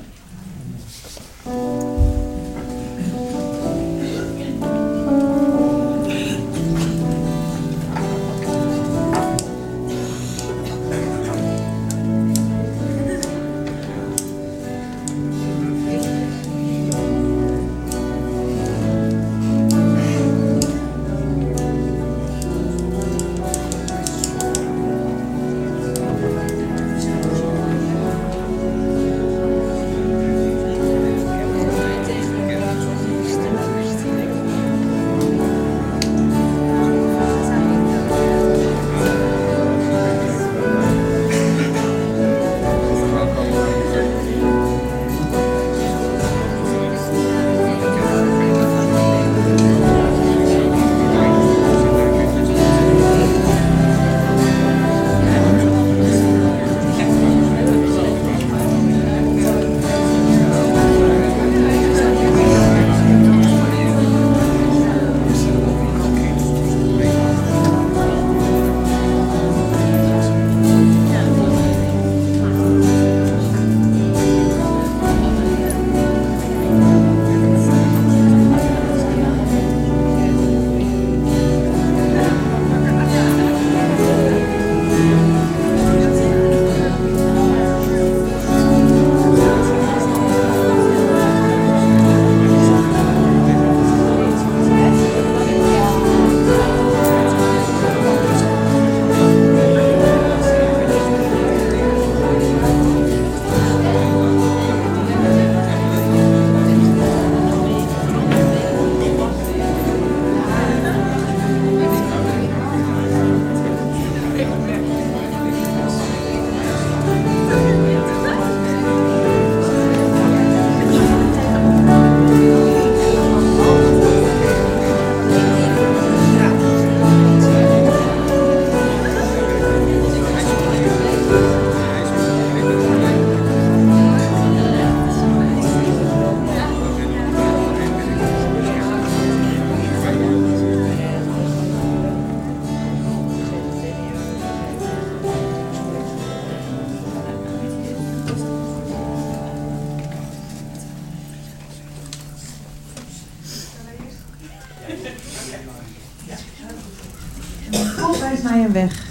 weg.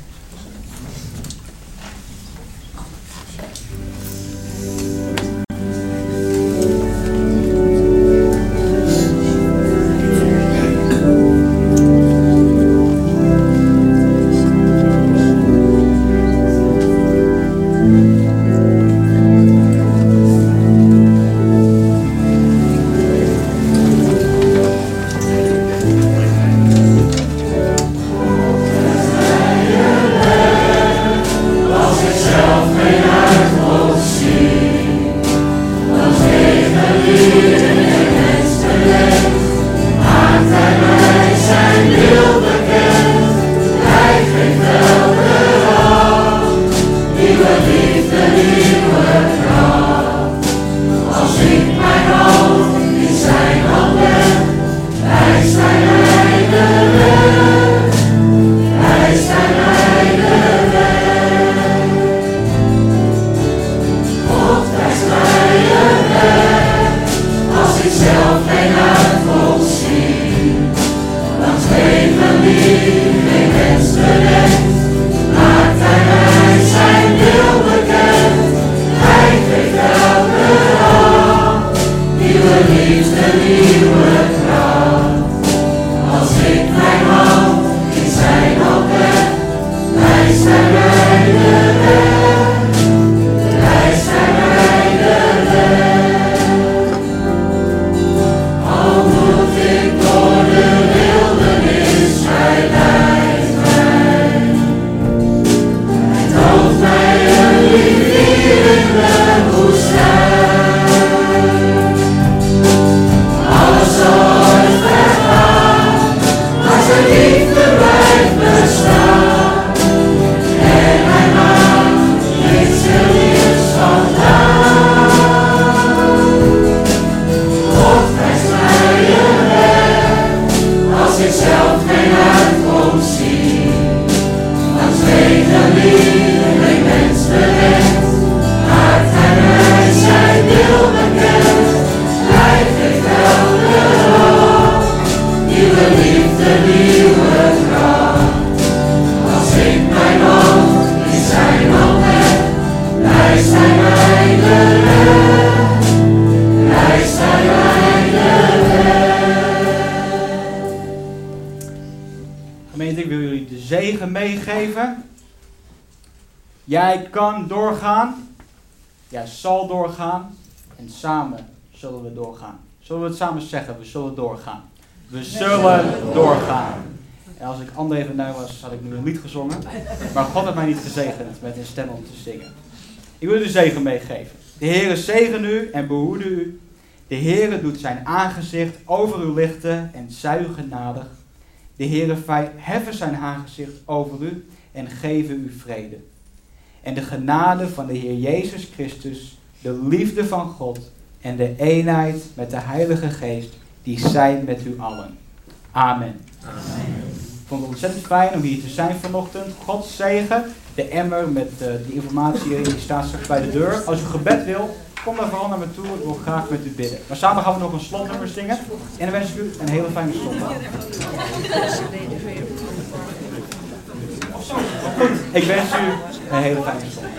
Gemeente, ik wil jullie de zegen meegeven. Jij kan doorgaan. Jij zal doorgaan. En samen zullen we doorgaan. Zullen we het samen zeggen? We zullen doorgaan. We zullen doorgaan. En als ik André van Duin was, had ik nu een lied gezongen. Maar God heeft mij niet gezegend met een stem om te zingen. Ik wil u de zegen meegeven. De Heere zegen u en behoede u. De Heere doet zijn aangezicht over u lichten en zij u genadig. De Heere heffen zijn aangezicht over u en geven u vrede. En de genade van de Heer Jezus Christus, de liefde van God en de eenheid met de Heilige Geest, die zijn met u allen. Amen. Amen. Ik vond het ontzettend fijn om hier te zijn vanochtend. God zegen. De emmer met uh, de informatie die staat straks bij de deur. Als u gebed wil, kom dan vooral naar me toe. Ik wil graag met u bidden. Maar samen gaan we nog een slotnummer zingen. En dan wens ik u een hele fijne zondag. Goed, ik wens u een hele fijne zondag.